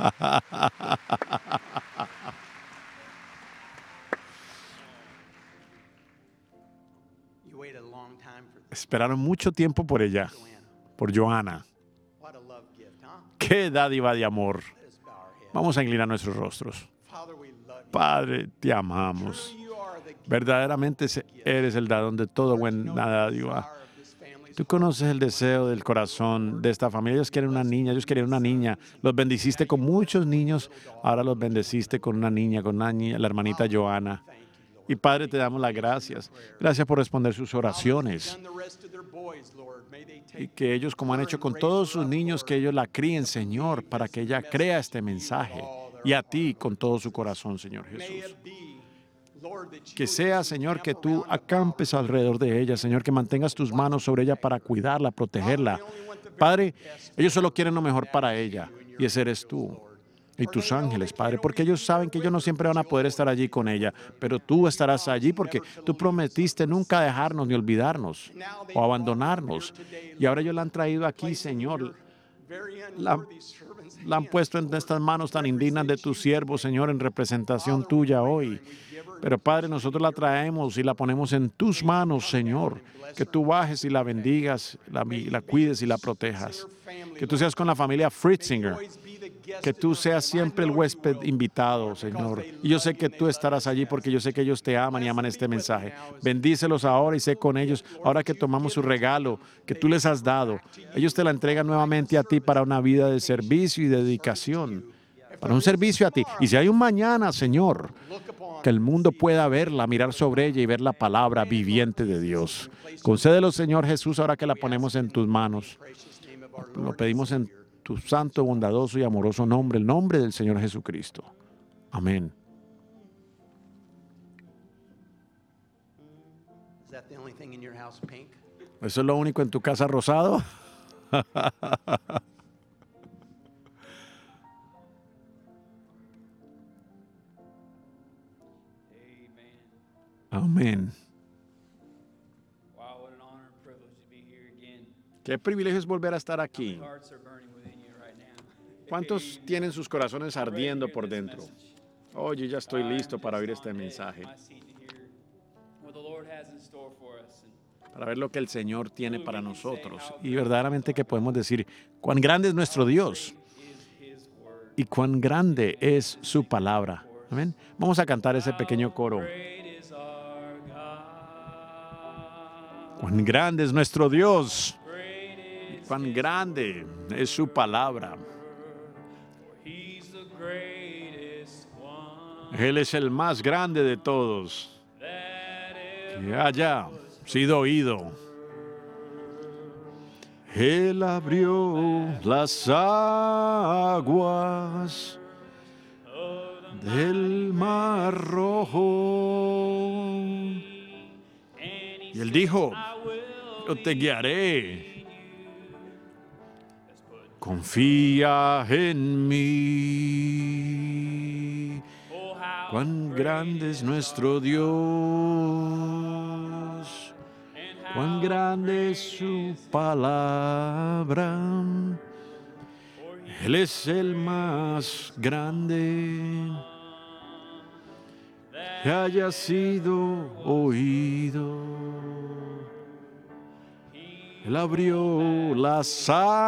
You waited a long time for this, Esperaron mucho tiempo por ella, Joanna. por Joanna. What a love gift, huh? Qué dádiva de amor. Let us bow our heads. Vamos a inclinar nuestros rostros. Father, we love you. Padre, te amamos. Truly you are the gift. Verdaderamente se- eres el dadón de todo Lord, you buen know the dádiva. desire of this family's Tú heart. conoces el deseo del corazón de esta familia. Ellos quieren una niña, ellos querían una niña. Los bendeciste con muchos niños, ahora los bendeciste con una niña, con una niña, la hermanita Joana. Thank you, Lord. Y Padre, te damos las gracias. Gracias por responder sus oraciones. Done the rest of their boys, Lord. May they take Y que ellos, como han hecho con todos sus niños, que ellos la críen, Señor, para que ella crea este mensaje. Y a ti con todo su corazón, Señor May Jesús. it be, Lord, that you Que would sea, just Señor, que encamp tú around about acampes her. alrededor de ella, Señor, que mantengas tus manos sobre ella para cuidarla, protegerla. Padre, ellos solo quieren lo mejor para ella, y ese eres tú y tus ángeles, Padre, porque ellos saben que ellos no siempre van a poder estar allí con ella, pero tú estarás allí porque tú prometiste nunca dejarnos ni olvidarnos o abandonarnos. Y ahora ellos la han traído aquí, Señor. La, la han puesto en estas manos tan indignas de tus siervos, Señor, en representación tuya hoy. Pero Padre, nosotros la traemos y la ponemos en tus manos, Señor. Que tú bajes y la bendigas, la, la cuides y la protejas. Que tú seas con la familia Fritzinger. Que tú seas siempre el huésped invitado, Señor. Y yo sé que tú estarás allí porque yo sé que ellos te aman y aman este mensaje. Bendícelos ahora y sé con ellos. Ahora que tomamos su regalo que tú les has dado, ellos te la entregan nuevamente a ti para una vida de servicio y dedicación. Para un servicio a ti. Y si hay un mañana, Señor, que el mundo pueda verla, mirar sobre ella y ver la palabra viviente de Dios. Concédelo, Señor Jesús, ahora que la ponemos en tus manos. Lo pedimos en tu santo, bondadoso y amoroso nombre, el nombre del Señor Jesucristo. Amén. Is that the only thing in your house pink? ¿Eso es lo único en tu casa rosado? Amen. Amén. Wow, what an honor and privilege to be here again. Qué privilegio es volver a estar aquí. Hearts are burning within you right now. ¿Cuántos tienen sus corazones ardiendo por dentro? Oh, yo ya estoy I'm listo para just oír on este edge in mensaje, my seat to hear what the Lord has in store for us. And para ver lo que el Señor tiene para nosotros. Y verdaderamente que podemos decir cuán grande es nuestro Dios is His word. y cuán grande es su palabra. Amén. Vamos a cantar ese pequeño coro. Great is our God. Cuán grande es nuestro Dios. Great is Cuán grande es su palabra. He's the greatest one Él es el más grande de todos that que haya sido oído. Él abrió las aguas del Mar Rojo. Y él dijo, yo te guiaré. Confía en mí. Cuán grande es nuestro Dios. Cuán grande es su palabra. Él es el más grande que haya sido oído. Él abrió las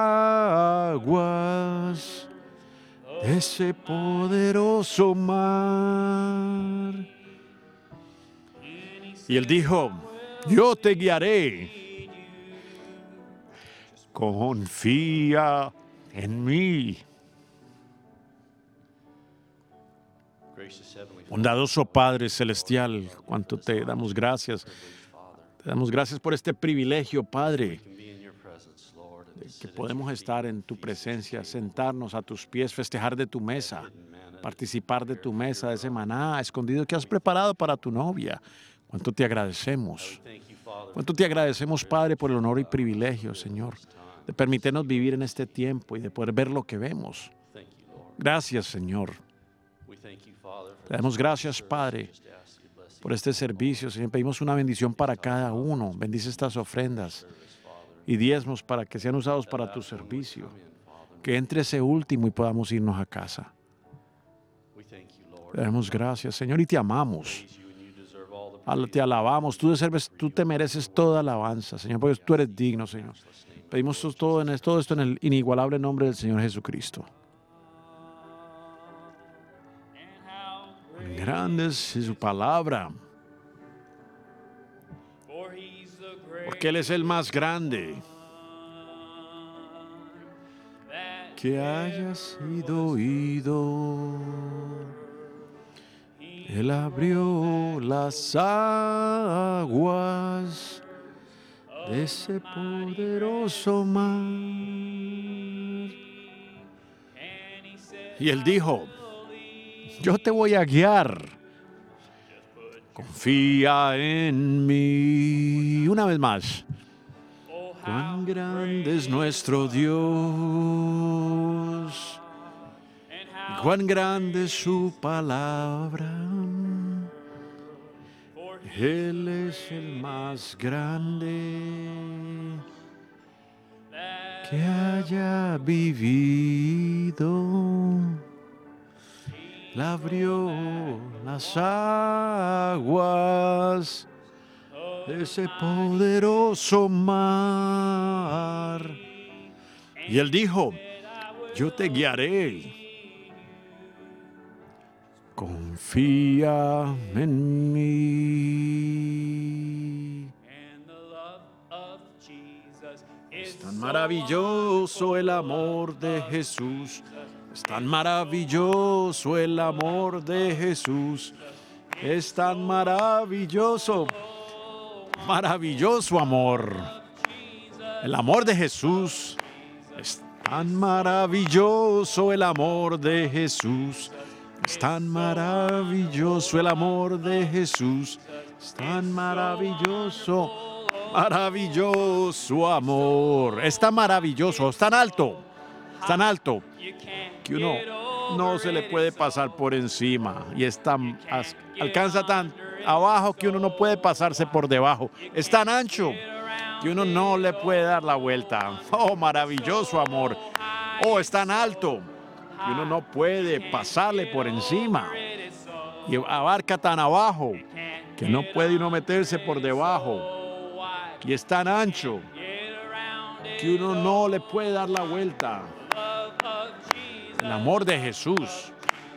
aguas de ese poderoso mar. Y él dijo, yo te guiaré. Confía en mí. Bondadoso Padre Celestial, cuánto te damos gracias. Te damos gracias por este privilegio, Padre, de que podemos estar en tu presencia, sentarnos a tus pies, festejar de tu mesa, participar de tu mesa, de ese maná escondido que has preparado para tu novia. Cuánto te agradecemos. Cuánto te agradecemos, Padre, por el honor y privilegio, Señor, de permitirnos vivir en este tiempo y de poder ver lo que vemos. Gracias, Señor. Te damos gracias, Padre, por este servicio. Señor, pedimos una bendición para cada uno. Bendice estas ofrendas y diezmos para que sean usados para tu servicio. Que entre ese último y podamos irnos a casa. Te damos gracias, Señor, y te amamos. Te alabamos. Tú, deserves, tú te mereces toda alabanza, Señor, porque tú eres digno, Señor. Pedimos todo, en, todo esto en el inigualable nombre del Señor Jesucristo. Grande es su palabra, porque Él es el más grande que haya sido oído. Él abrió las aguas de ese poderoso mar. Y Él dijo, yo te voy a guiar. Confía en mí. Una vez más. Cuán grande es nuestro Dios. Cuán grande es su palabra. Él es el más grande que haya vivido. Él abrió las aguas de ese poderoso mar. Y Él dijo, yo te guiaré. Confía en mí. Es tan maravilloso el amor de Jesús. Es tan maravilloso el amor de Jesús. Es tan maravilloso. Maravilloso amor. El amor de Jesús. Es tan maravilloso el amor de Jesús. Es tan maravilloso el amor de Jesús. Es tan maravilloso, maravilloso amor. Es tan maravilloso, es tan alto, es tan alto que uno no se le puede pasar por encima. Y es tan, alcanza tan abajo que uno no puede pasarse por debajo. Es tan ancho que uno no le puede dar la vuelta. Oh, maravilloso amor. Oh, es tan alto y uno no puede pasarle por encima. Y abarca tan abajo que no puede uno meterse por debajo. Y es tan ancho que uno no le puede dar la vuelta. El amor de Jesús.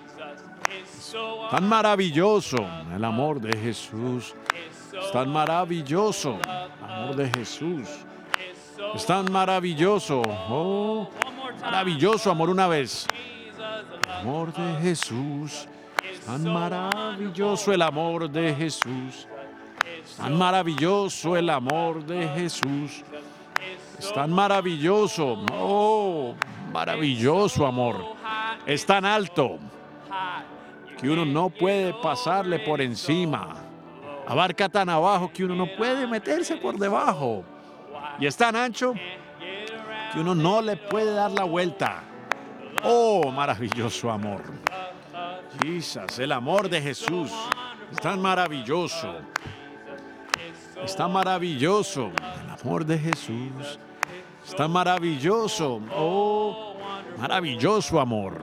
Tan maravilloso el amor de Jesús. Es tan maravilloso. amor de Jesús es tan maravilloso. Oh, maravilloso amor una vez. Amor de Jesús. Es tan maravilloso el amor de Jesús. Es tan maravilloso el amor de Jesús. Es tan maravilloso. Oh, maravilloso amor. Es tan alto que uno no puede pasarle por encima. Abarca tan abajo que uno no puede meterse por debajo. Y es tan ancho que uno no le puede dar la vuelta. Oh, maravilloso amor. Quizás el amor de Jesús es tan maravilloso. Es tan maravilloso. El amor de Jesús es tan maravilloso. Oh, maravilloso amor.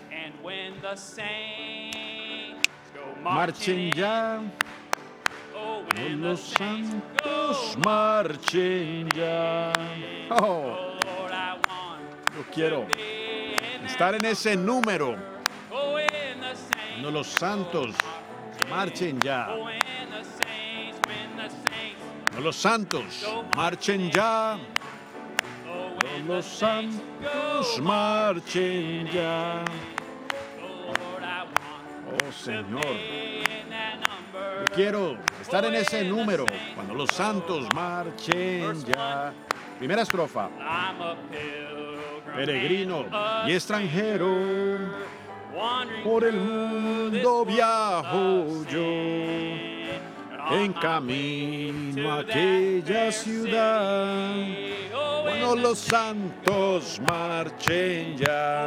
Marchen ya. Oh, los santos marchen ya. Oh, yo quiero estar en ese número. Cuando los santos marchen ya. Cuando los santos marchen ya. Cuando los santos marchen ya. Oh, Señor. Yo quiero estar en ese número cuando los santos marchen ya. Primera estrofa. Peregrino y extranjero, por el mundo viajo yo, en camino a aquella ciudad. Cuando los santos marchen ya.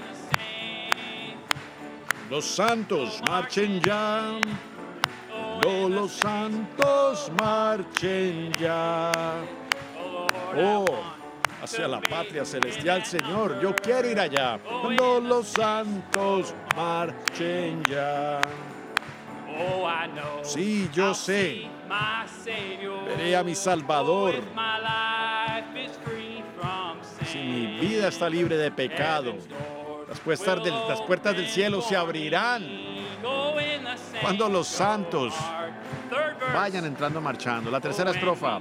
Los santos marchen ya. Cuando los santos marchen ya. Oh, hacia la patria celestial, Señor, yo quiero ir allá. Cuando los santos marchen ya. Sí, yo sé. Veré a mi Salvador. Si mi vida está libre de pecado, las puertas del, las puertas del cielo se abrirán. Cuando los santos vayan entrando marchando. La tercera estrofa.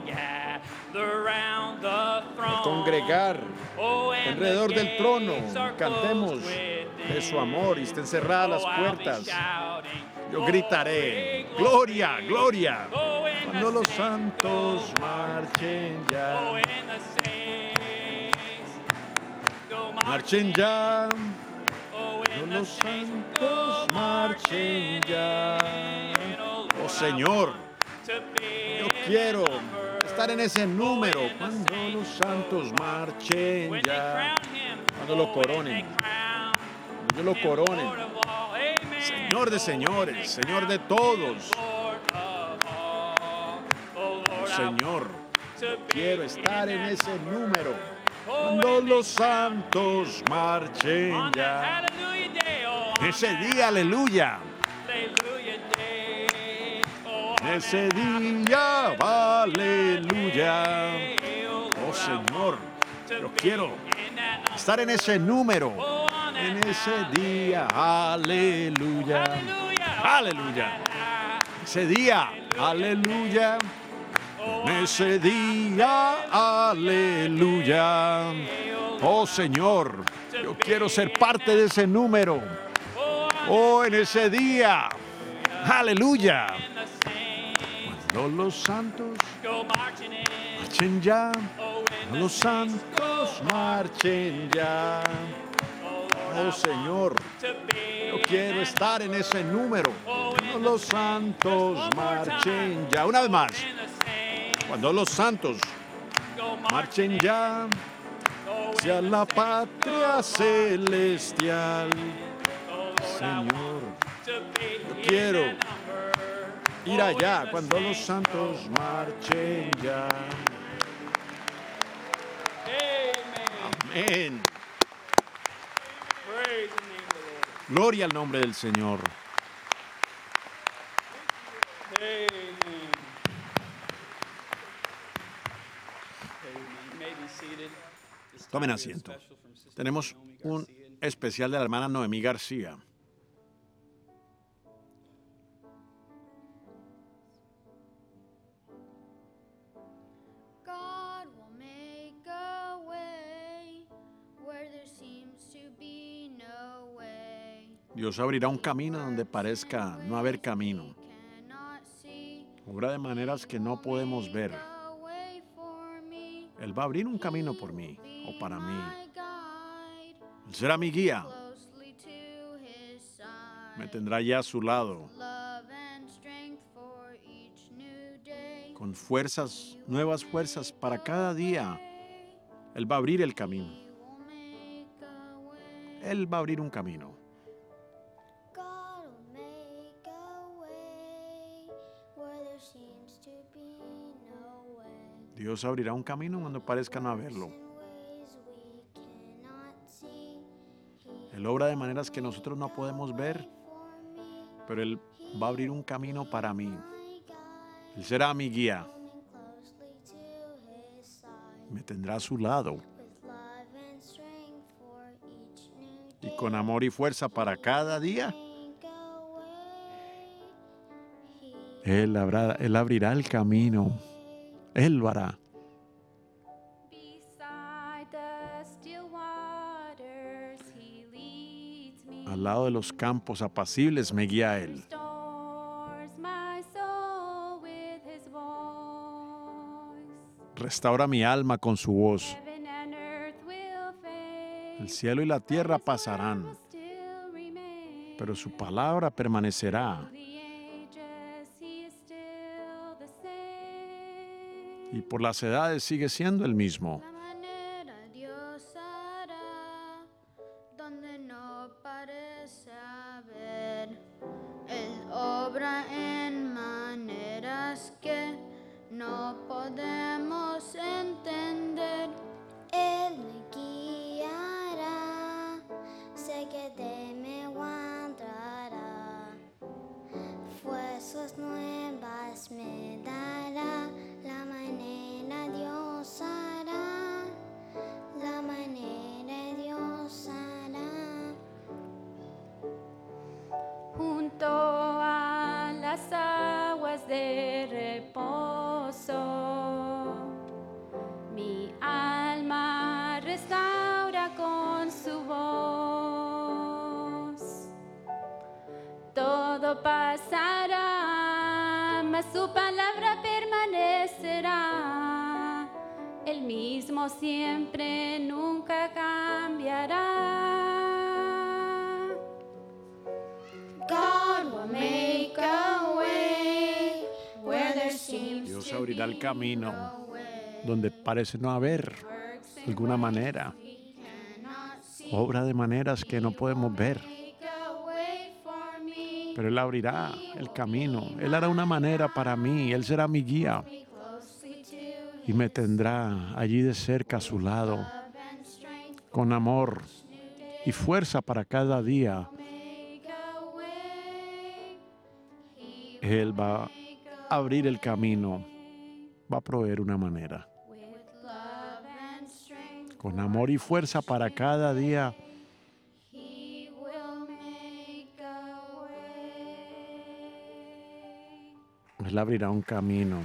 Al congregar alrededor del trono, cantemos de su amor y estén cerradas las puertas. Yo gritaré, gloria, gloria, cuando los santos marchen ya. Marchen ya, cuando los santos marchen ya. Oh Señor, yo quiero estar en ese número cuando los santos marchen ya. Cuando lo coronen. Cuando yo lo coronen. Señor de señores, Señor de todos. Oh, Señor, quiero estar en ese número cuando los santos marchen ya. Ese día, aleluya. Ese día, aleluya. Oh Señor, yo quiero estar en ese número, en ese día, aleluya. Aleluya. Ese día, aleluya. En ese día, aleluya. Oh Señor, yo quiero ser parte de ese número. Oh, en ese día, aleluya. Cuando los santos marchen ya, cuando los santos marchen ya. Oh Señor, yo quiero estar en ese número. Cuando los santos marchen ya. Una vez más. Cuando los santos marchen ya hacia la patria celestial. Señor, yo quiero ir allá cuando los santos marchen ya. Amén. Gloria al nombre del Señor. Tomen asiento. Tenemos un especial de la hermana Noemí García. Dios abrirá un camino donde parezca no haber camino. Obra de maneras que no podemos ver. Él va a abrir un camino por mí o para mí. Él será mi guía. Me tendrá ya a su lado. Con fuerzas, nuevas fuerzas para cada día. Él va a abrir el camino. Él va a abrir un camino. Dios abrirá un camino cuando parezca no haberlo. Él obra de maneras que nosotros no podemos ver, pero Él va a abrir un camino para mí. Él será mi guía. Me tendrá a su lado. Y con amor y fuerza para cada día, Él, habrá, él abrirá el camino. Él lo hará. Al lado de los campos apacibles me guía Él. Restaura mi alma con su voz. El cielo y la tierra pasarán, pero su palabra permanecerá. Y por las edades sigue siendo el mismo. La manera Dios hará donde no parece haber. Él obra en maneras que no podemos entender. Él me guiará, sé que de me guardará. Fuerzas nuevas me dará. La manera Dios hará, la manera Dios hará. Junto a las aguas de reposo, mi alma restaura con su voz. Todo pasará, mas su palabra permanecerá. El mismo siempre, nunca cambiará. God will make a way where there seems Dios to abrirá el be camino no way. donde parece no haber alguna manera. We cannot see. Obra de maneras que no podemos ver. Make a way for me. Pero Él abrirá el camino. Él hará una manera para mí. Él será mi guía. Me closely to Y me tendrá allí de cerca a su lado, love and strength. con amor y fuerza para cada día. Make a way. He Él va make a a abrir el camino. Va a proveer una manera. with love and strength. Con amor y fuerza para cada día. He will make a way. Él abrirá un camino.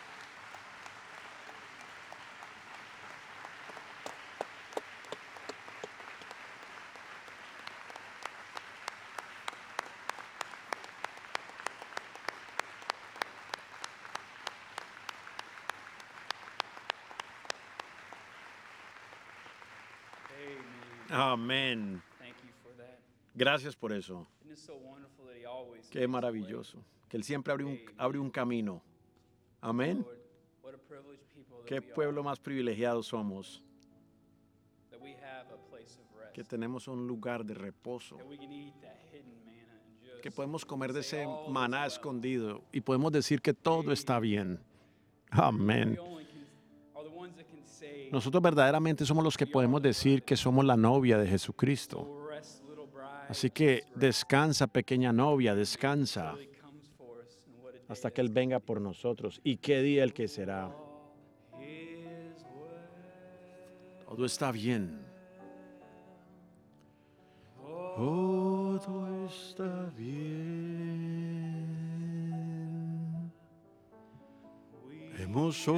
Amén. Thank you for that. Gracias por eso. Isn't it so wonderful that he always Qué makes a way? maravilloso. Que Él siempre abre un, abre un camino. Amén. Lord, what a privileged people that Qué we pueblo are, más privilegiado somos. that we have a place of rest, Que tenemos un lugar de reposo. that we can eat that hidden manna and just Que podemos comer de say ese all is maná well. escondido. Y podemos decir que todo está bien. Amén. We only can, are the ones that can say, Nosotros verdaderamente somos los que podemos decir que somos la novia de Jesucristo. "Oh, rest, little bride, Así que rest, rest." descansa, pequeña novia, descansa Really comes for us, and what a day hasta que Él that's venga por nosotros. ¿Y qué día el que será? His way. Todo está bien. Todo está bien. Hemos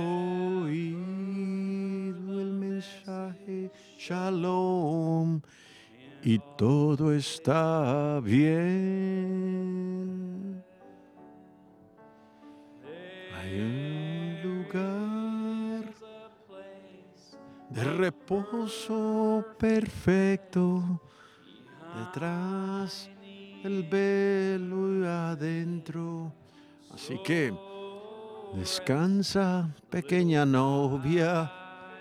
oído el mensaje Shalom y todo está bien. Hay un lugar de reposo perfecto detrás del velo y adentro. Así que descansa, pequeña novia.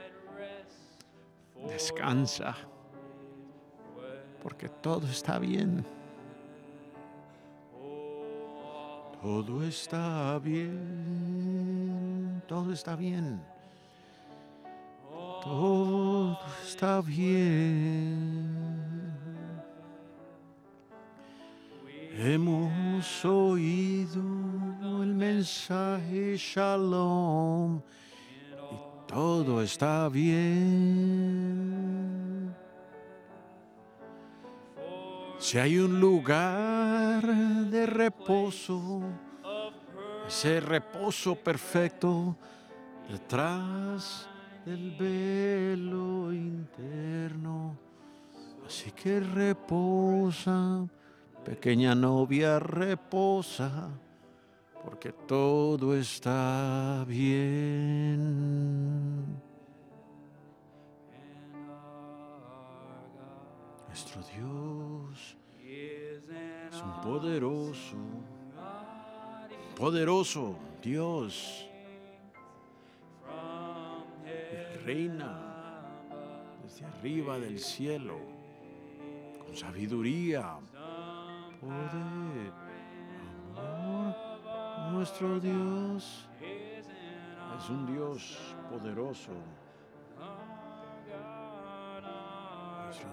Descansa, porque todo está bien. Todo está bien. Todo está bien. Todo está bien. Hemos oído el mensaje Shalom y todo está bien. Si hay un lugar de reposo, ese reposo perfecto detrás del velo interno. Así que reposa, pequeña novia, reposa, porque todo está bien. Nuestro Dios es un poderoso, poderoso Dios. Y reina desde arriba del cielo, con sabiduría, poder, amor. Nuestro Dios es un Dios poderoso. Nuestro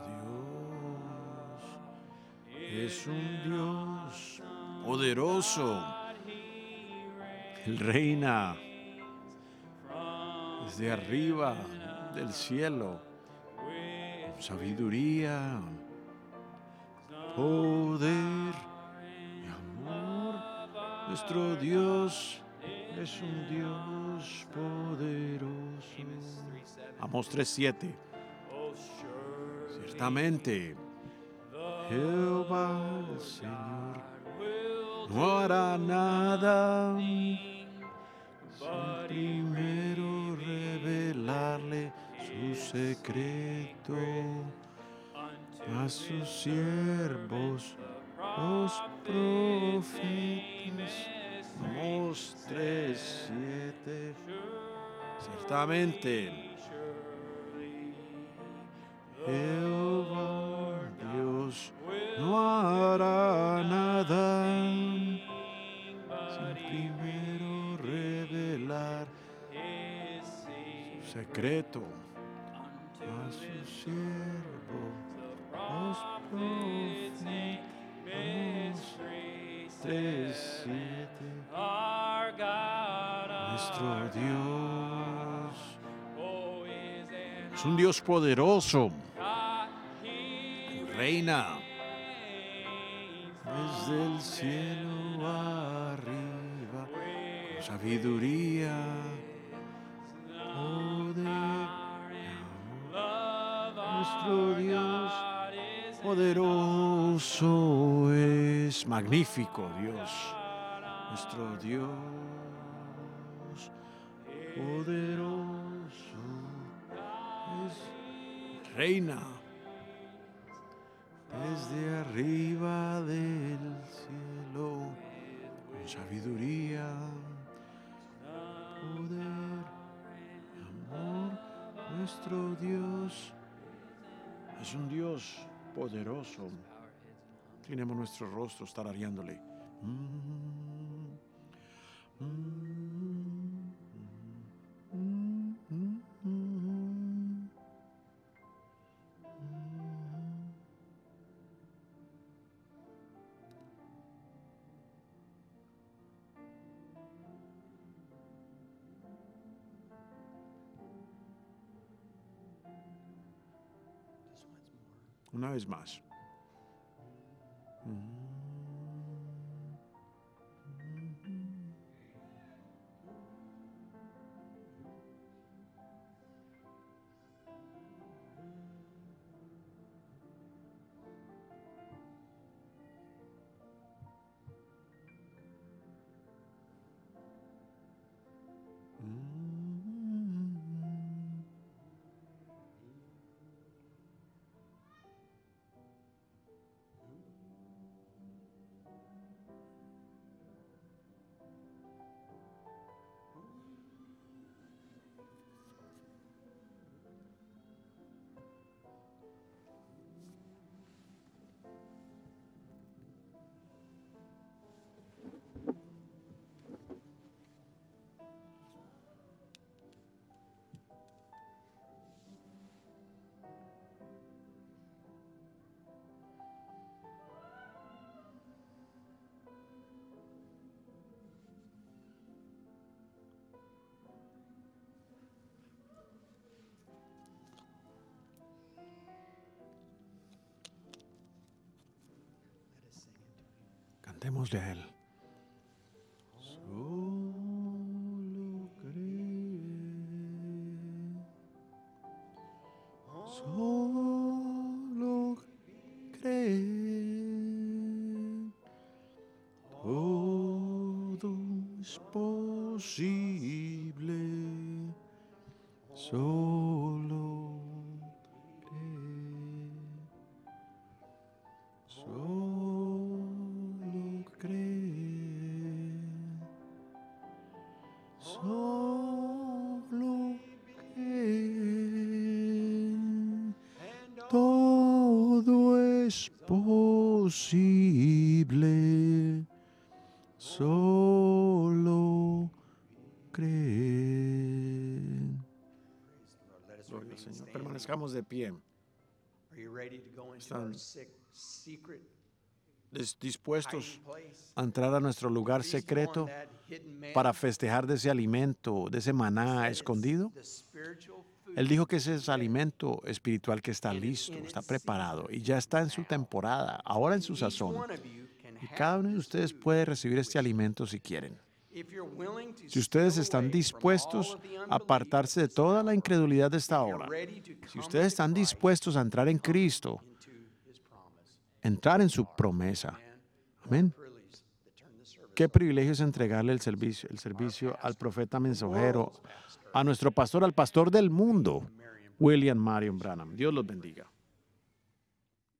Dios es un Dios poderoso. Él reina desde arriba del cielo, con sabiduría, poder y amor. Nuestro Dios es un Dios poderoso. Amos tres siete. Ciertamente, Jehová el Señor no hará nada sin primero revelarle su secreto a sus siervos, los profetas. Amos tres siete. Ciertamente, Jehová Dios no hará nada sin primero revelar su secreto a sus siervos, los profetas. tres siete. Nuestro Dios es un Dios poderoso. Reina desde el cielo arriba, con sabiduría, poder, amor. Nuestro Dios poderoso es magnífico, Dios. Nuestro Dios poderoso es reina desde arriba del cielo, con sabiduría, poder, amor. Nuestro Dios es un Dios poderoso. Tenemos nuestros rostros tarareándole. Mm, mm, mm, mm, mm, mm. Una vez más. Cantémosle a Él. Solo cree, solo cree, todo es posible, solo cree, solo cree, solo cree, todo es posible, solo cree. Gloria al Señor. Permanezcamos de pie. Are you ready to go into Están our sec- secret Des- dispuestos hiding place? a entrar a nuestro lugar Feast secreto on that hidden manna. para festejar de ese alimento, de ese maná escondido. The spiritual food Él dijo que ese es alimento espiritual que está listo, está preparado y ya está en su temporada, ahora en su each sazón. one of you can Y have cada uno de this ustedes food puede recibir este alimento si quieren. if you're willing to Si ustedes steal están away from dispuestos all of the a unbelief apartarse de of this toda la hour, incredulidad de esta if you're hora, ready to si come ustedes into están Christ, dispuestos a entrar en Cristo, into his promise, entrar en su promesa, man, amén. privilege to turn the service Qué privilegio es entregarle el servicio, el servicio al profeta mensajero, a nuestro pastor, al pastor del mundo, William Marion Branham. Dios los bendiga.